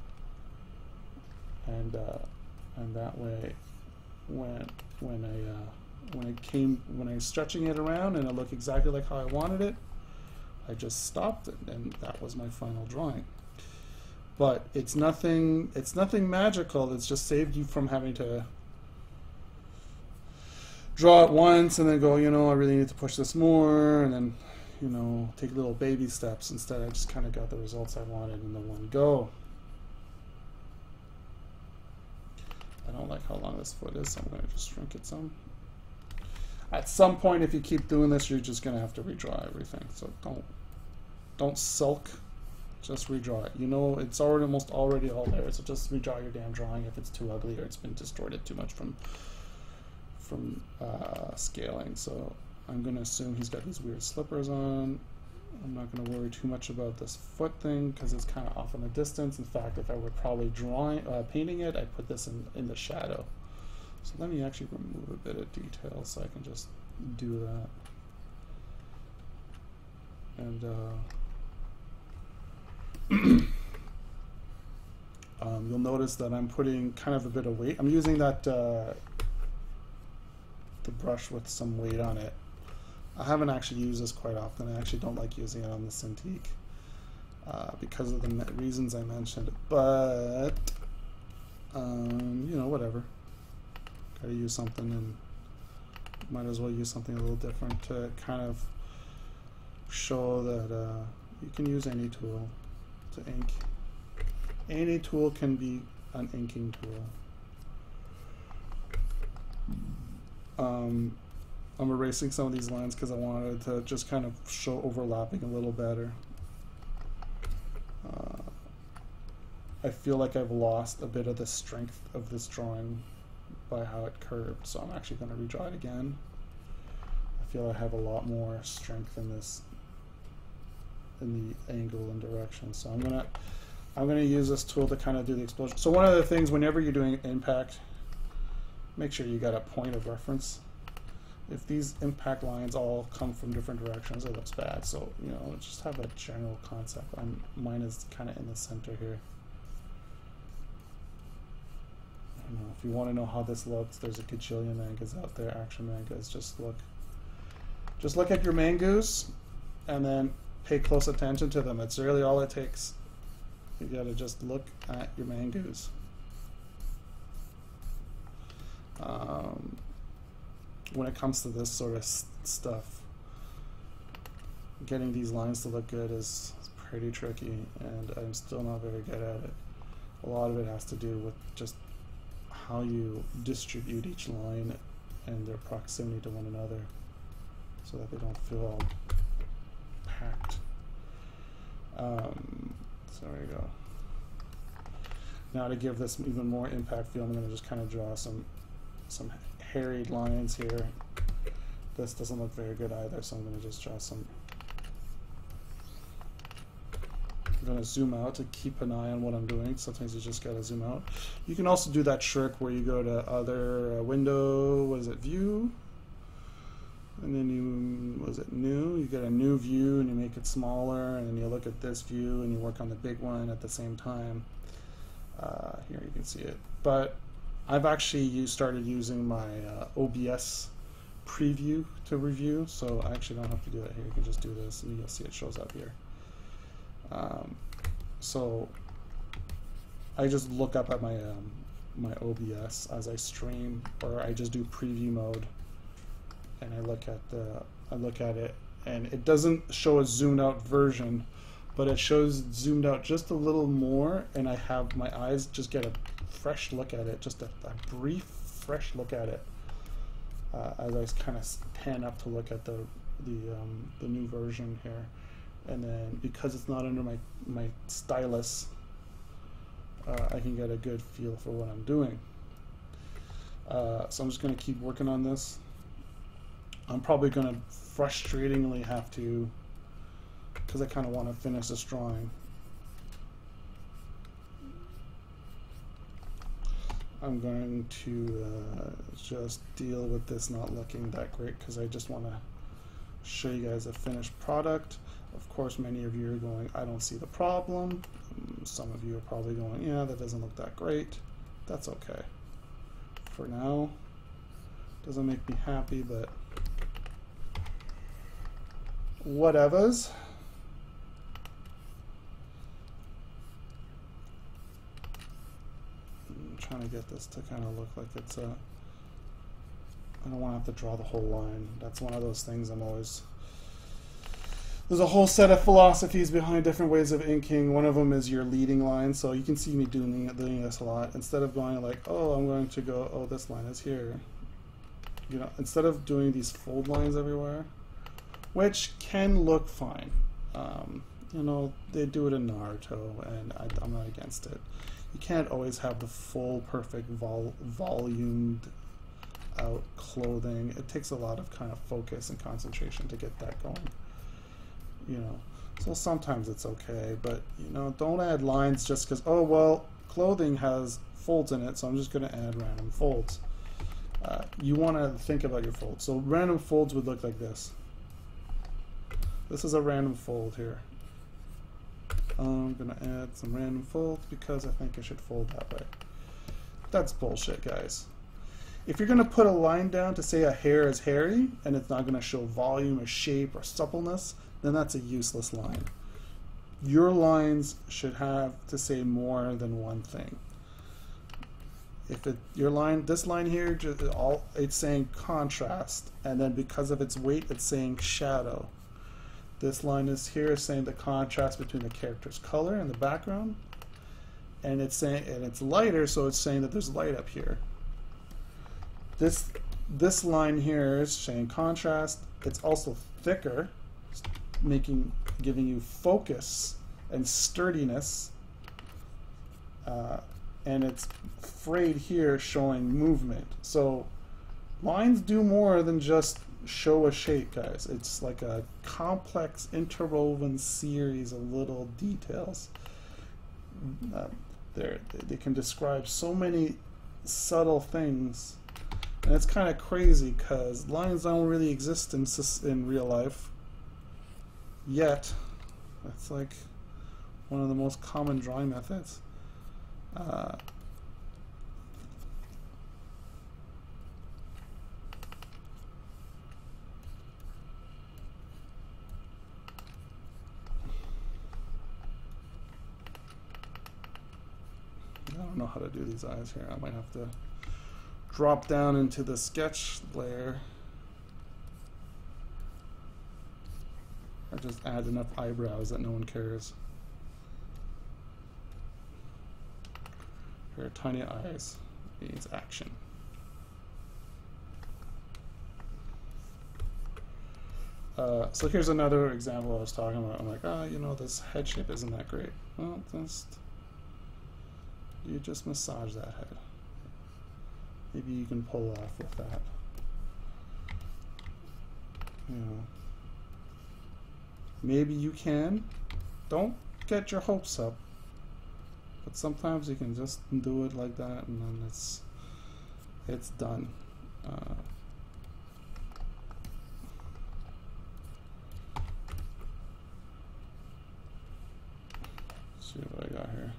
and uh, and that way, when when I uh, when it came when I was stretching it around and it looked exactly like how I wanted it, I just stopped it, and that was my final drawing. But it's nothing it's nothing magical. It's just saved you from having to draw it once and then go, you know, I really need to push this more, and then, you know, take little baby steps. Instead, I just kind of got the results I wanted in the one go. I don't like how long this foot is, so I'm going to just shrink it some. At some point, if you keep doing this, you're just going to have to redraw everything. So don't don't sulk. Just redraw it. You know, it's already almost already all there, so just redraw your damn drawing if it's too ugly or it's been distorted too much from from uh, scaling. So I'm going to assume he's got these weird slippers on. I'm not going to worry too much about this foot thing because it's kind of off in the distance. In fact, if I were probably drawing, uh, painting it, I'd put this in, in the shadow. So let me actually remove a bit of detail so I can just do that. And uh, um, you'll notice that I'm putting kind of a bit of weight. I'm using that uh, the brush with some weight on it. I haven't actually used this quite often. I actually don't like using it on the Cintiq uh, because of the reasons I mentioned. But um, you know, whatever. Got to use something, and might as well use something a little different to kind of show that uh, you can use any tool to ink. Any tool can be an inking tool. Um, I'm erasing some of these lines because I wanted to just kind of show overlapping a little better. Uh, I feel like I've lost a bit of the strength of this drawing by how it curved, so I'm actually going to redraw it again. I feel I have a lot more strength in this, in the angle and direction. So I'm gonna, I'm gonna use this tool to kind of do the explosion. So one of the things, whenever you're doing impact, make sure you got a point of reference. If these impact lines all come from different directions, it looks bad. So, you know, just have a general concept. I'm, mine is kind of in the center here. I don't know, if you want to know how this looks, there's a gajillion mangas out there, action mangas. Just look, just look at your mangas, and then pay close attention to them. It's really all it takes. You gotta just look at your mangas. Um, when it comes to this sort of st stuff, getting these lines to look good is pretty tricky, and I'm still not very good at it. A lot of it has to do with just how you distribute each line and their proximity to one another so that they don't feel all packed. Um, so there you go. Now to give this even more impact feel, I'm going to just kind of draw some some harried lines here. This doesn't look very good either, so I'm going to just draw some. I'm going to zoom out to keep an eye on what I'm doing. Sometimes you just got to zoom out. You can also do that trick where you go to other uh, window, what is it, view? And then you, what is it, new? You get a new view and you make it smaller, and then you look at this view and you work on the big one at the same time. Uh, here you can see it. But I've actually used, started using my uh, O B S preview to review, so I actually don't have to do that here. You can just do this and you'll see it shows up here. Um, so I just look up at my um, my O B S as I stream, or I just do preview mode, and I look at the I look at it, and it doesn't show a zoomed out version, but it shows zoomed out just a little more, and I have my eyes just get a fresh look at it, just a, a brief fresh look at it uh, as I kind of pan up to look at the the um, the new version here. And then because it's not under my, my stylus, uh, I can get a good feel for what I'm doing. Uh, so I'm just going to keep working on this. I'm probably going to frustratingly have to, because I kind of want to finish this drawing. I'm going to uh, just deal with this not looking that great, because I just want to show you guys a finished product. Of course, many of you are going, I don't see the problem. Some of you are probably going, yeah, that doesn't look that great. That's okay. For now, doesn't make me happy, but whatevers. I'm trying to get this to kind of look like it's a, I don't want to have to draw the whole line. That's one of those things I'm always, there's a whole set of philosophies behind different ways of inking. One of them is your leading line. So you can see me doing, doing this a lot. Instead of going like, oh, I'm going to go, oh, this line is here. You know, instead of doing these fold lines everywhere, which can look fine. Um, you know, they do it in Naruto, and I, I'm not against it. You can't always have the full, perfect, vol volumed out clothing. It takes a lot of kind of focus and concentration to get that going. You know, so sometimes it's okay, but you know, don't add lines just because, oh well, clothing has folds in it, so I'm just going to add random folds. Uh, you want to think about your folds. So random folds would look like this. This is a random fold here. I'm going to add some random folds because I think I should fold that way. That's bullshit, guys. If you're going to put a line down to say a hair is hairy and it's not going to show volume or shape or suppleness, then that's a useless line. Your lines should have to say more than one thing. If it, your line, this line here, just all it's saying contrast, and then because of its weight, it's saying shadow. This line is here is saying the contrast between the character's color and the background, and it's saying, and it's lighter, so it's saying that there's light up here. This this line here is saying contrast. It's also thicker, making giving you focus and sturdiness, uh, and it's frayed here showing movement. So lines do more than just show a shape, guys. It's like a complex interwoven series of little details. Uh, they they can describe so many subtle things, and it's kind of crazy because lines don't really exist in in real life. Yet, that's like one of the most common drawing methods. Uh, I don't know how to do these eyes here. I might have to drop down into the sketch layer. Or just add enough eyebrows that no one cares. Here are tiny eyes. means action. Uh, so here's another example I was talking about. I'm like, ah, oh, you know, this head shape isn't that great. Well, just you just massage that head. Maybe you can pull off with that. You know, maybe you can. Don't get your hopes up. But sometimes you can just do it like that, and then it's it's done. Uh, let's see what I got here.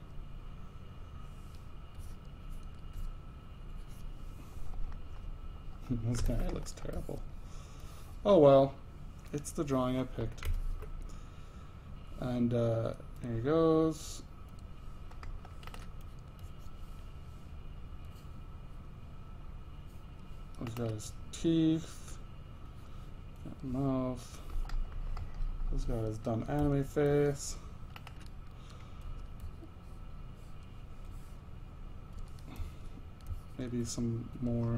This guy looks terrible. Oh well, it's the drawing I picked. And uh, there he goes. He's got his teeth, got mouth. He's got his dumb anime face. Maybe some more.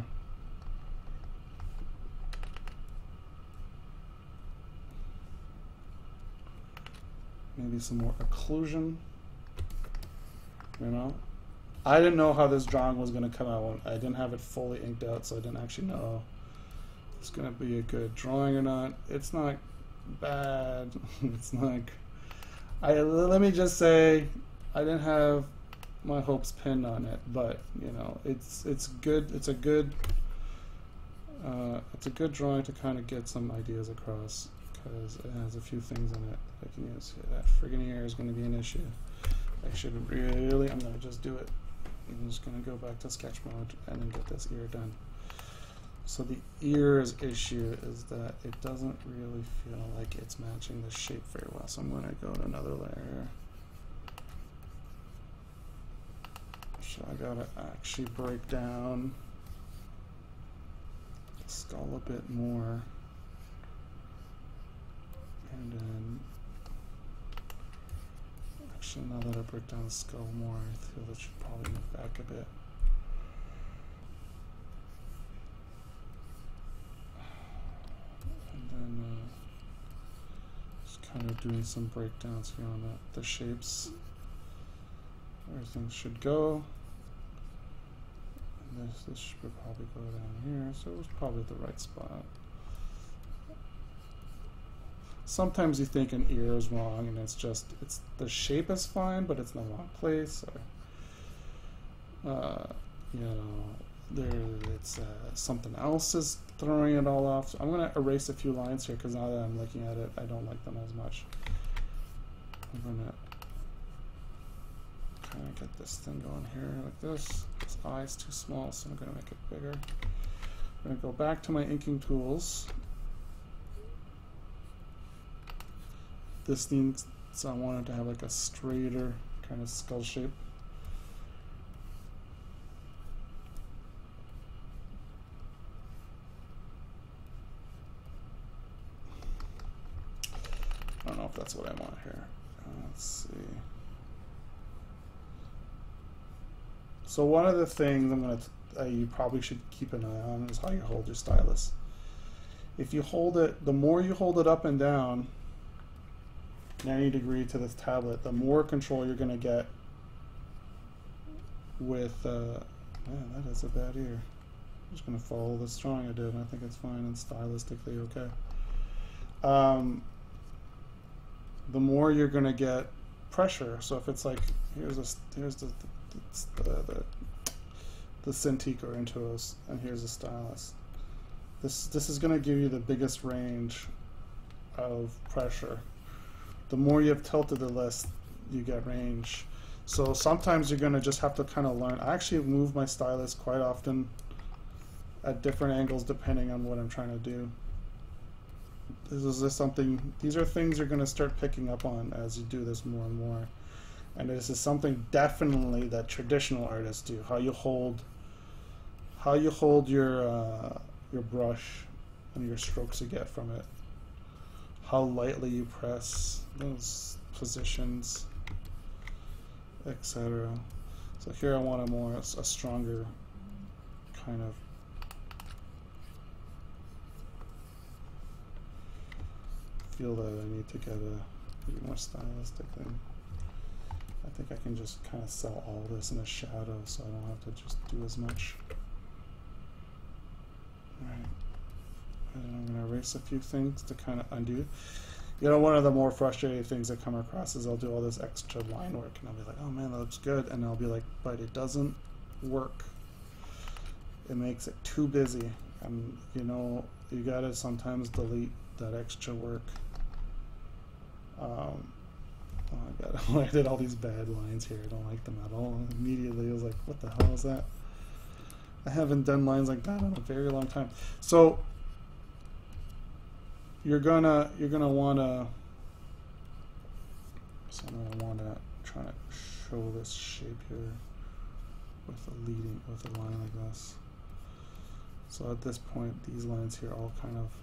Maybe some more occlusion. You know? I didn't know how this drawing was going to come out. I didn't have it fully inked out, so I didn't actually know if it's going to be a good drawing or not. It's not bad. It's not. I let me just say, I didn't have my hopes pinned on it, but you know, it's it's good. It's a good. Uh, it's a good drawing to kind of get some ideas across because it has a few things in it that I can use. That friggin' ear is going to be an issue. I should really. I'm going to just do it. I'm just going to go back to sketch mode and then get this ear done. So the ear's issue is that it doesn't really feel like it's matching the shape very well. So I'm going to go to another layer. So I got to actually break down the skull a bit more. And then actually, now that I break down the skull more, I feel that should probably move back a bit. And then uh, just kind of doing some breakdowns here on the, the shapes. Everything should go. And this, this should probably go down here, so it was probably the right spot. Sometimes you think an ear is wrong, and it's just it's the shape is fine, but it's in the wrong place, or uh, you know, there it's uh, something else is throwing it all off. So I'm gonna erase a few lines here because now that I'm looking at it, I don't like them as much. I'm gonna kind of get this thing going here like this. This eye is too small, so I'm gonna make it bigger. I'm gonna go back to my inking tools. This needs, so I wanted to have like a straighter kind of skull shape. I don't know if that's what I want here. Uh, let's see. So one of the things I'm gonna, uh, you probably should keep an eye on is how you hold your stylus. If you hold it, the more you hold it up and down, ninety degree to this tablet, the more control you're going to get with, uh, man, that is a bad ear. I'm just going to follow this drawing I did, and I think it's fine and stylistically okay. Um, the more you're going to get pressure. So if it's like, here's a, here's the, the, the, the, the Cintiq or Intuos, and here's the stylus. This, this is going to give you the biggest range of pressure. The more you have tilted the list, you get range. So sometimes you're going to just have to kind of learn. I actually move my stylus quite often at different angles depending on what I'm trying to do. This is just something, these are things you're going to start picking up on as you do this more and more. And this is something definitely that traditional artists do. How you hold, how you hold your uh, your brush and your strokes you get from it. How lightly you press those positions, et cetera. So here I want a more a stronger kind of feel that I need to get a maybe more stylistic thing. I think I can just kind of sell all this in a shadow so I don't have to just do as much. Alright. And I'm going to erase a few things to kind of undo. You know, one of the more frustrating things I come across is I'll do all this extra line work and I'll be like, oh man, that looks good. And I'll be like, but it doesn't work. It makes it too busy. And, you know, you got to sometimes delete that extra work. Um, oh my god, I did all these bad lines here. I don't like them at all. And immediately I was like, what the hell is that? I haven't done lines like that in a very long time. So you're gonna you're gonna wanna so I'm gonna wanna try to show this shape here with a leading with a line like this. So at this point these lines here all kind of,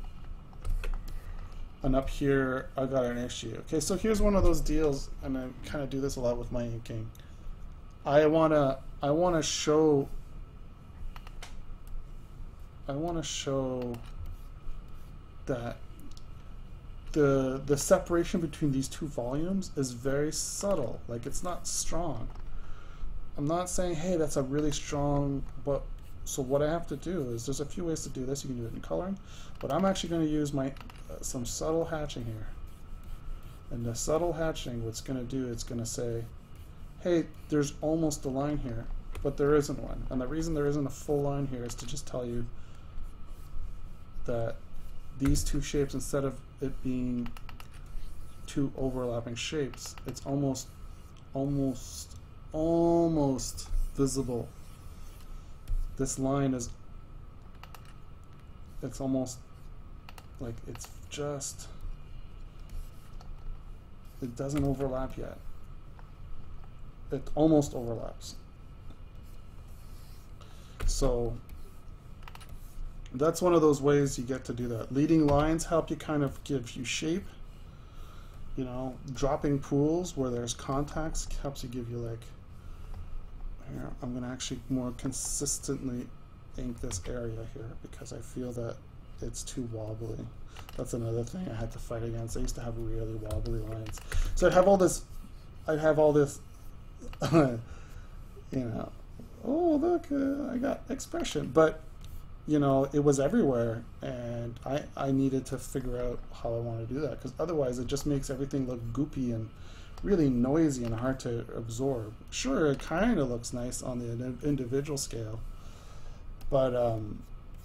and up here I got an issue. Okay, so here's one of those deals, and I kind of do this a lot with my inking. I wanna I wanna show I wanna show that the the separation between these two volumes is very subtle. Like, it's not strong. I'm not saying, hey, that's a really strong, but so what I have to do is, there's a few ways to do this. You can do it in coloring, but I'm actually going to use my uh, some subtle hatching here. And the subtle hatching, what's going to do, it's going to say, hey, there's almost a line here, but there isn't one. And the reason there isn't a full line here is to just tell you that these two shapes, instead of it being two overlapping shapes, it's almost, almost, almost visible. This line is, it's almost like it's just, it doesn't overlap yet. It almost overlaps. So that's one of those ways you get to do that. Leading lines help you kind of give you shape. You know, dropping pools where there's contacts helps you give you like, here, I'm going to actually more consistently ink this area here because I feel that it's too wobbly. That's another thing I had to fight against. I used to have really wobbly lines. So I'd have all this, I'd have all this, you know, oh look, uh, I got expression. But you know, it was everywhere, and I, I needed to figure out how I want to do that, because otherwise it just makes everything look goopy and really noisy and hard to absorb. Sure, it kind of looks nice on the individual scale, but um,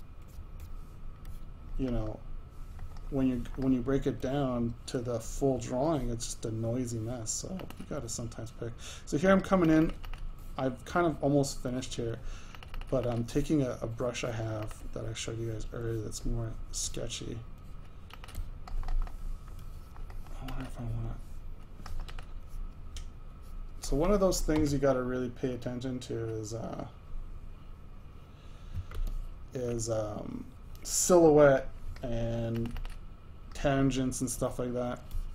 you know, when you when you break it down to the full drawing, it's just a noisy mess. So you got to sometimes pick. So here I'm coming in. I've kind of almost finished here. But I'm taking a, a brush I have that I showed you guys earlier that's more sketchy. I wonder if I want to. So one of those things you got to really pay attention to is uh, is um, silhouette and tangents and stuff like that.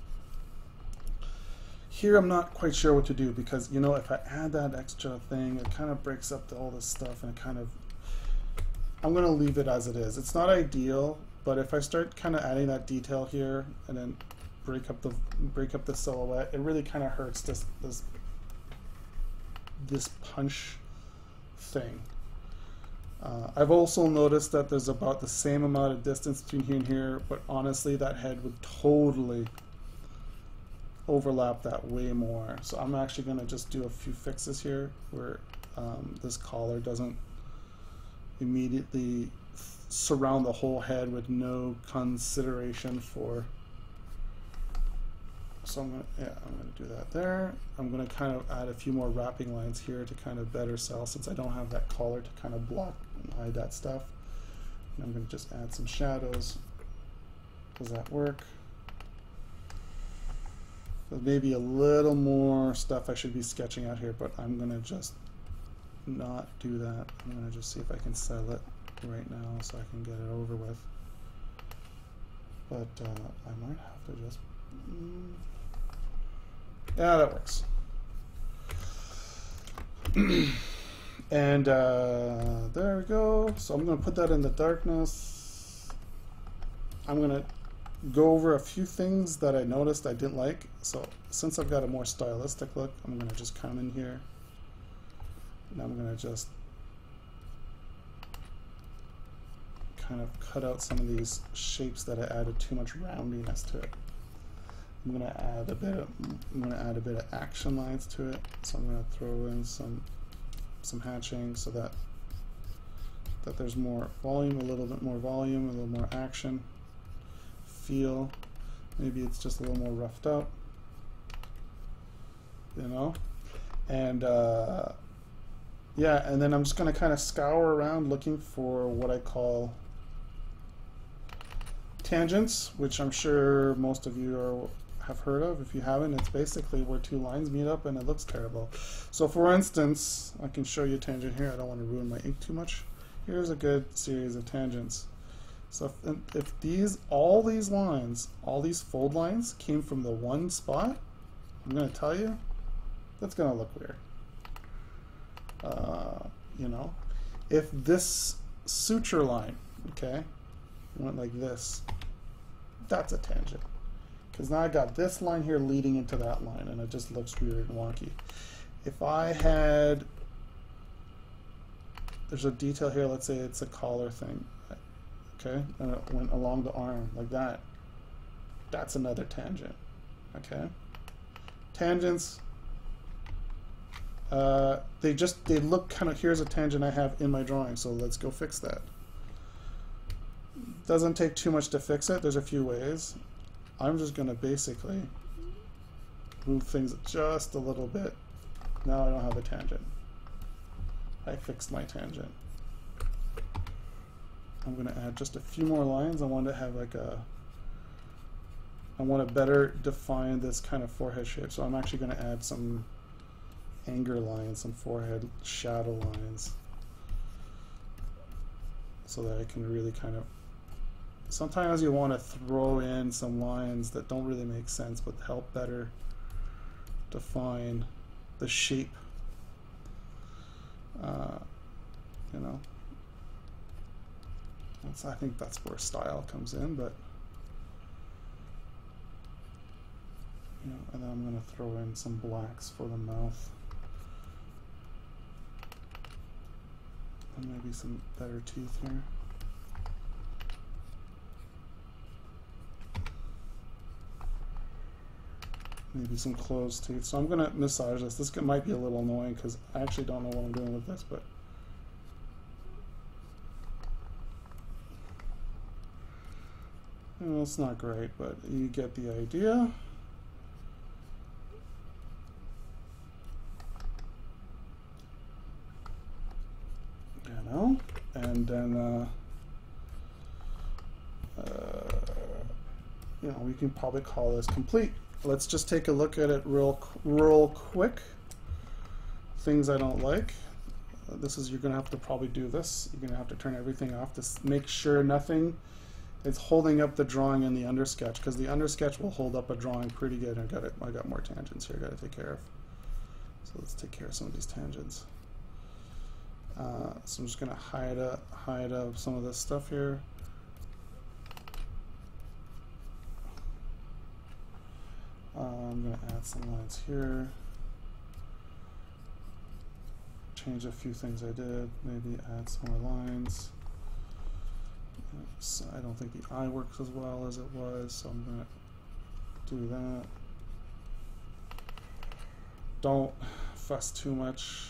Here I'm not quite sure what to do, because you know, if I add that extra thing, it kind of breaks up the, all this stuff, and it kind of, I'm gonna leave it as it is. It's not ideal, but if I start kind of adding that detail here and then break up the break up the silhouette, it really kind of hurts this this this punch thing. Uh, I've also noticed that there's about the same amount of distance between here and here, but honestly, that head would totally overlap that way more. So I'm actually going to just do a few fixes here where um, this collar doesn't immediately surround the whole head with no consideration for. So I'm going to, yeah, I'm going to do that there. I'm going to kind of add a few more wrapping lines here to kind of better sell, since I don't have that collar to kind of block and hide that stuff. And I'm going to just add some shadows. Does that work? Maybe a little more stuff I should be sketching out here, but I'm going to just not do that. I'm going to just see if I can sell it right now so I can get it over with. But uh, I might have to just... Mm, yeah, that works. And uh, there we go. So I'm going to put that in the darkness. I'm going to go over a few things that I noticed I didn't like. So since I've got a more stylistic look, I'm going to just come in here. And I'm going to just kind of cut out some of these shapes that I added too much roundiness to it. I'm going to add a bit of I'm going to add a bit of action lines to it. So I'm going to throw in some some hatching so that that there's more volume, a little bit more volume, a little more action, feel. Maybe it's just a little more roughed up, you know. And uh, yeah, and then I'm just going to kind of scour around looking for what I call tangents, which I'm sure most of you are have heard of. If you haven't, it's basically where two lines meet up and it looks terrible. So for instance, I can show you a tangent here. I don't want to ruin my ink too much. Here's a good series of tangents. So if, if these, all these lines, all these fold lines came from the one spot, I'm going to tell you, that's going to look weird. Uh, you know, if this suture line, okay, went like this, that's a tangent. Because now I got this line here leading into that line, and it just looks weird and wonky. If I had, there's a detail here, let's say it's a collar thing, okay, and it went along the arm like that, that's another tangent, okay. Tangents, uh, they just, they look kind of, here's a tangent I have in my drawing, so let's go fix that. Doesn't take too much to fix it, there's a few ways. I'm just going to basically move things just a little bit. Now I don't have a tangent. I fixed my tangent. I'm going to add just a few more lines. I want to have like a, I want to better define this kind of forehead shape. So I'm actually going to add some anger lines, some forehead shadow lines, so that I can really kind of, sometimes you want to throw in some lines that don't really make sense but help better define the shape. Uh, you know, that's, I think that's where style comes in, but you know, and then I'm going to throw in some blacks for the mouth. And maybe some better teeth here. Maybe some closed teeth. So I'm going to massage this. This might be a little annoying because I actually don't know what I'm doing with this, but well, it's not great, but you get the idea. You know, and then uh, uh, you know, we can probably call this complete. Let's just take a look at it real, real quick. Things I don't like. Uh, this is, you're gonna have to probably do this. You're gonna have to turn everything off to make sure nothing is holding up the drawing in the undersketch, because the undersketch will hold up a drawing pretty good. I got it. I got more tangents here I gotta take care of. So let's take care of some of these tangents. Uh, so I'm just gonna hide a, hide up some of this stuff here. Uh, I'm going to add some lines here, change a few things I did, maybe add some more lines. So I don't think the eye works as well as it was, so I'm going to do that. Don't fuss too much,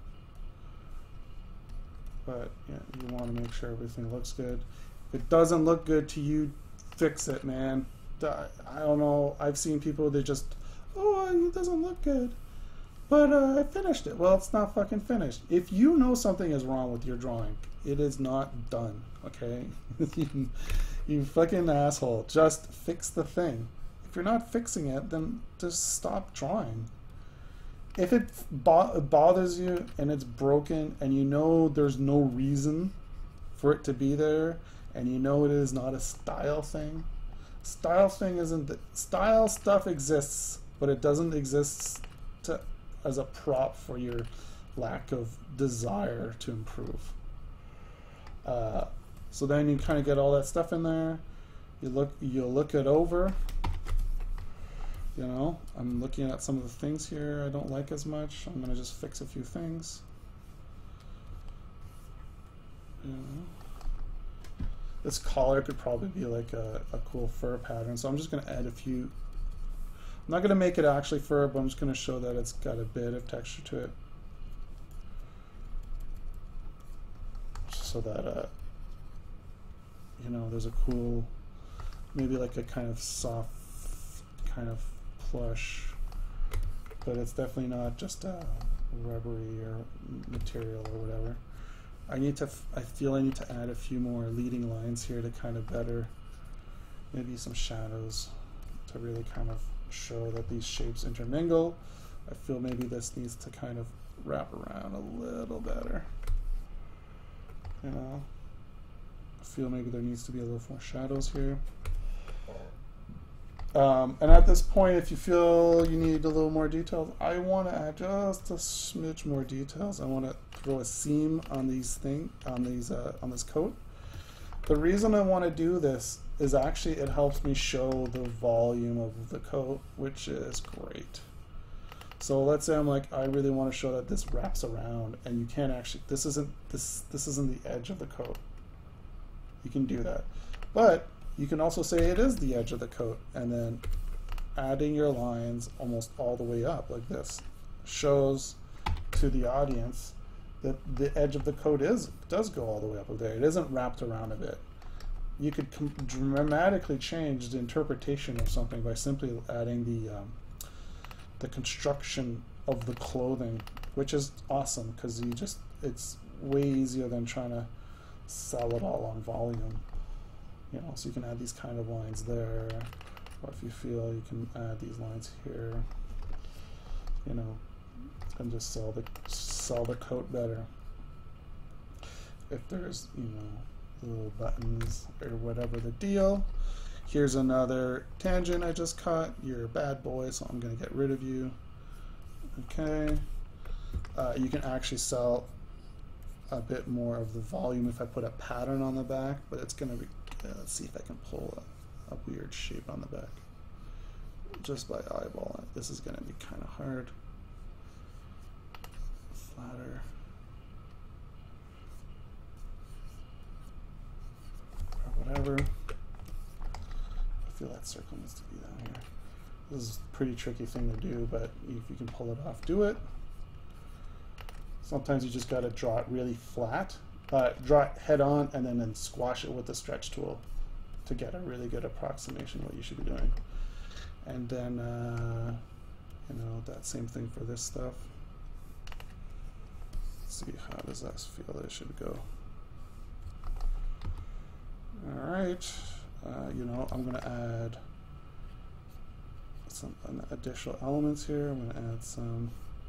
but yeah, you want to make sure everything looks good. If it doesn't look good to you, fix it, man. I don't know, I've seen people, they just, oh, it doesn't look good, but uh, I finished it. Well, it's not fucking finished. If you know something is wrong with your drawing, it is not done, okay? you, you fucking asshole, just fix the thing. If you're not fixing it, then just stop drawing. If it bo bothers you and it's broken and you know there's no reason for it to be there and you know it is not a style thing, style thing isn't the, style stuff exists, but it doesn't exist to, as a prop for your lack of desire to improve. Uh, so then you kind of get all that stuff in there. You look, you look it over. You know, I'm looking at some of the things here I don't like as much. I'm gonna just fix a few things. You know, this collar could probably be like a, a cool fur pattern, so I'm just gonna add a few. I'm not gonna make it actually fur, but I'm just gonna show that it's got a bit of texture to it, so that uh, you know, there's a cool, maybe like a kind of soft, kind of plush, but it's definitely not just a rubbery or material or whatever. I need to, I feel I need to add a few more leading lines here to kind of better, maybe some shadows to really kind of show that these shapes intermingle. I feel maybe this needs to kind of wrap around a little better. You know, I feel maybe there needs to be a little more shadows here. Um, and at this point, if you feel you need a little more details, I want to add just a smidge more details. I want to throw a seam on these thing on these uh, on this coat. The reason I want to do this is actually it helps me show the volume of the coat, which is great. So let's say I'm like, I really want to show that this wraps around, and you can't actually. This isn't this this isn't the edge of the coat. You can do that, but you can also say it is the edge of the coat, and then adding your lines almost all the way up like this shows to the audience that the edge of the coat is does go all the way up there. It isn't wrapped around a bit. You could dramatically change the interpretation of something by simply adding the um, the construction of the clothing, which is awesome because you just it's way easier than trying to sell it all on volume. You know, so you can add these kind of lines there, or if you feel you can add these lines here, you know, and just sell the sell the coat better. If there's, you know, little buttons or whatever the deal. Here's another tangent I just cut. You're a bad boy, so I'm gonna get rid of you. Okay. Uh, you can actually sell a bit more of the volume if I put a pattern on the back, but it's gonna be. Uh, let's see if I can pull a, a weird shape on the back just by eyeballing it. This is going to be kind of hard. Flatter. Or whatever. I feel that circle needs to be down here. This is a pretty tricky thing to do, but if you can pull it off, do it. Sometimes you just got to draw it really flat. Uh, draw it head on and then, then squash it with the stretch tool to get a really good approximation of what you should be doing. And then, uh, you know, that same thing for this stuff. Let's see, how does that feel it should go? All right, uh, you know, I'm going to add some additional elements here. I'm going to add some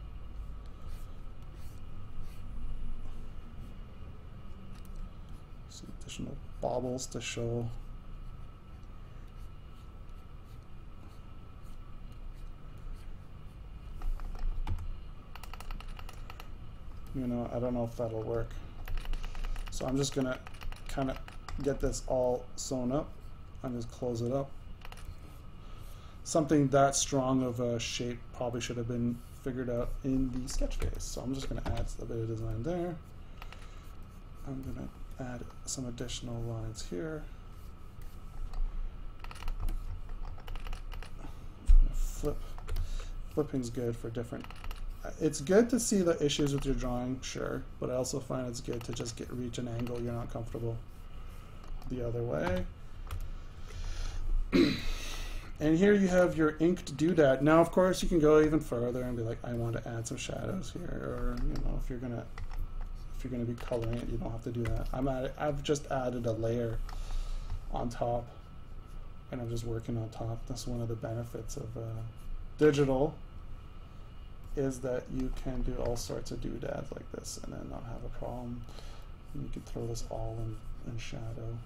some additional baubles to show you know, I don't know if that'll work. So I'm just gonna kind of get this all sewn up and just close it up. Something that strong of a shape probably should have been figured out in the sketch phase. So I'm just gonna add a bit of design there. I'm gonna add some additional lines here. I'm gonna flip. Flipping's good for different. It's good to see the issues with your drawing, sure, but I also find it's good to just get reach an angle you're not comfortable the other way. And here you have your inked doodad. Now, of course, you can go even further and be like, I want to add some shadows here, or you know, if you're gonna if you're gonna be coloring it, you don't have to do that. I'm at it, I've just added a layer on top, and I'm just working on top. That's one of the benefits of uh, digital, is that you can do all sorts of doodads like this and then not have a problem. And you can throw this all in, in shadow.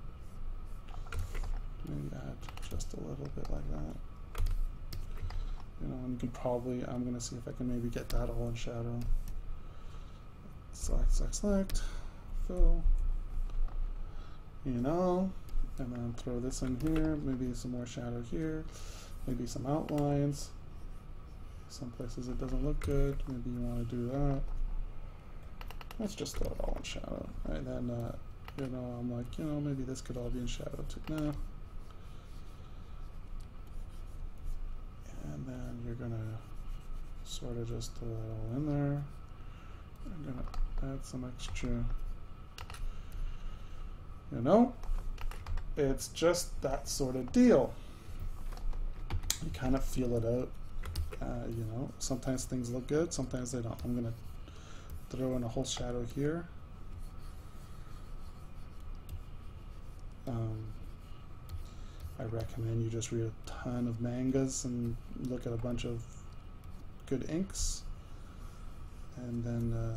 Maybe add just a little bit like that. You know, and you can probably, I'm going to see if I can maybe get that all in shadow. Select, select, select, fill, you know, and then throw this in here, maybe some more shadow here, maybe some outlines. Some places it doesn't look good, maybe you want to do that. Let's just throw it all in shadow. And then, uh, you know, I'm like, you know, maybe this could all be in shadow too. No. And then you're going to sort of just throw that all in there. I'm going to add some extra, you know, it's just that sort of deal. You kind of feel it out. Uh, you know, sometimes things look good, sometimes they don't. I'm going to throw in a whole shadow here. Um, I recommend you just read a ton of mangas and look at a bunch of good inks. And then, uh,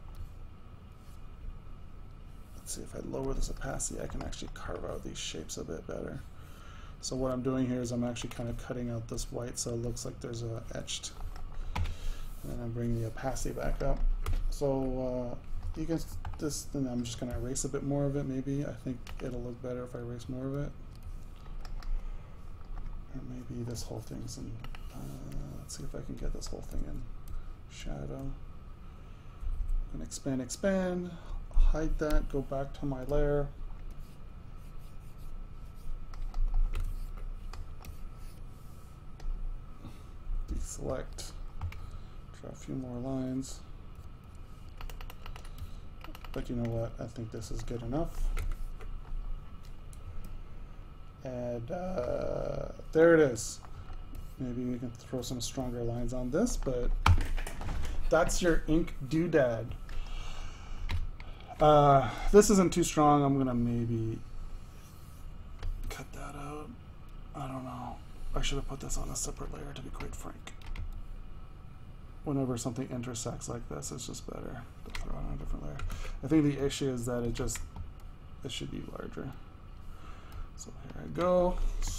let's see, if I lower this opacity, I can actually carve out these shapes a bit better. So what I'm doing here is I'm actually kind of cutting out this white so it looks like there's a etched. And then I'm bringing the opacity back up. So uh, you can, this, then I'm just going to erase a bit more of it maybe. I think it'll look better if I erase more of it. Or maybe this whole thing's in, uh, let's see if I can get this whole thing in shadow. And expand, expand, hide that, go back to my layer. Deselect, draw a few more lines. But you know what, I think this is good enough. And uh, there it is. Maybe we can throw some stronger lines on this, but that's your ink doodad. Uh, this isn't too strong. I'm gonna maybe cut that out. I don't know. I should have put this on a separate layer, to be quite frank. Whenever something intersects like this, it's just better to throw it on a different layer. I think the issue is that it just, it should be larger. So here I go.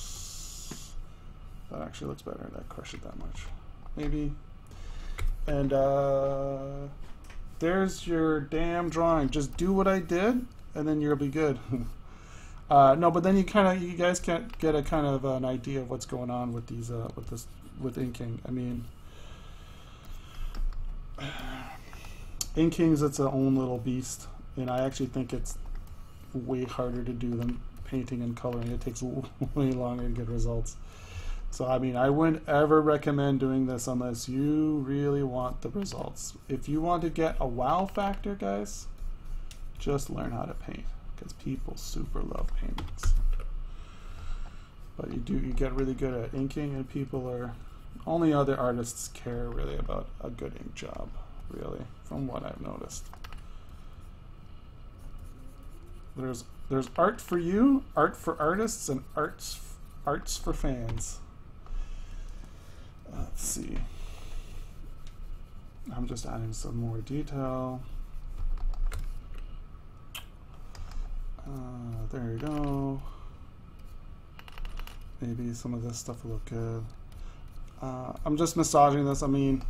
That actually looks better. That crushed it that much. Maybe. And uh, there's your damn drawing. Just do what I did, and then you'll be good. Uh, no, but then you kind of, you guys can't get a kind of an idea of what's going on with these, uh, with this, with inking. I mean, inking's its own little beast, and I actually think it's way harder to do than painting and coloring. It takes way longer to get results. So I mean, I wouldn't ever recommend doing this unless you really want the results. If you want to get a wow factor, guys, just learn how to paint. Because people super love paintings. But you do, you get really good at inking, and people are, only other artists care really about a good ink job, really, from what I've noticed. There's there's art for you, art for artists, and arts arts for fans. Let's see. I'm just adding some more detail. Uh, there you go. Maybe some of this stuff will look good. Uh, I'm just massaging this. I mean,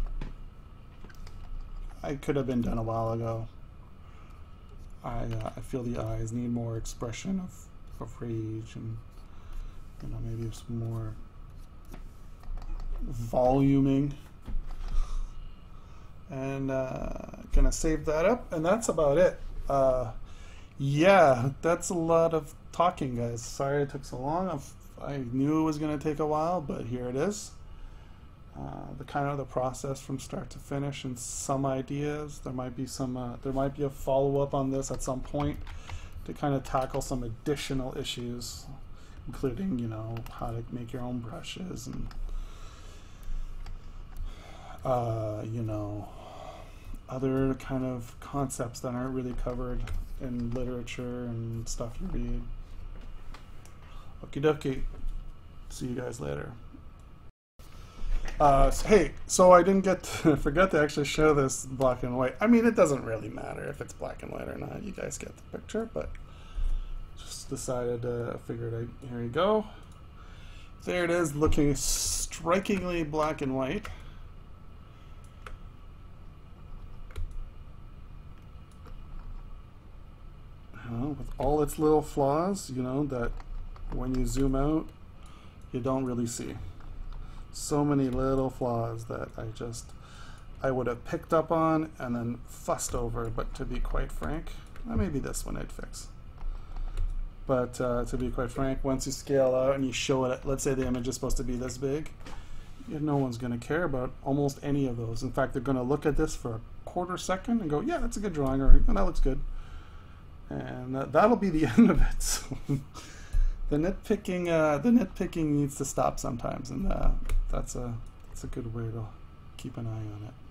I could have been done a while ago. I uh, I feel the eyes need more expression of of rage, and you know, maybe some more voluming. And uh, gonna save that up, and that's about it. Uh, Yeah, that's a lot of talking, guys. Sorry it took so long. I've, I knew it was going to take a while, but here it is. Uh, the kind of the process from start to finish, and some ideas. There might be some. Uh, there might be a follow-up on this at some point to kind of tackle some additional issues, including, you know, how to make your own brushes and, uh, you know, other kind of concepts that aren't really covered in literature and stuff you read. Okie dokie. See you guys later. Uh, so, hey, so I didn't get to, forget to actually show this black and white. I mean, it doesn't really matter if it's black and white or not. You guys get the picture, but just decided to uh, figure it out. Here you go. There it is, looking straight strikingly black and white. Uh, with all its little flaws, you know, that when you zoom out, you don't really see. So many little flaws that I just, I would have picked up on and then fussed over, but to be quite frank, uh, maybe this one I'd fix. But uh, to be quite frank, once you scale out and you show it, let's say the image is supposed to be this big, no one's going to care about almost any of those. In fact, they're going to look at this for a quarter second and go, yeah, that's a good drawing, or oh, that looks good. And that, that'll be the end of it. So the nitpicking, uh, the nitpicking needs to stop sometimes, and uh, that's a that's a good way to keep an eye on it.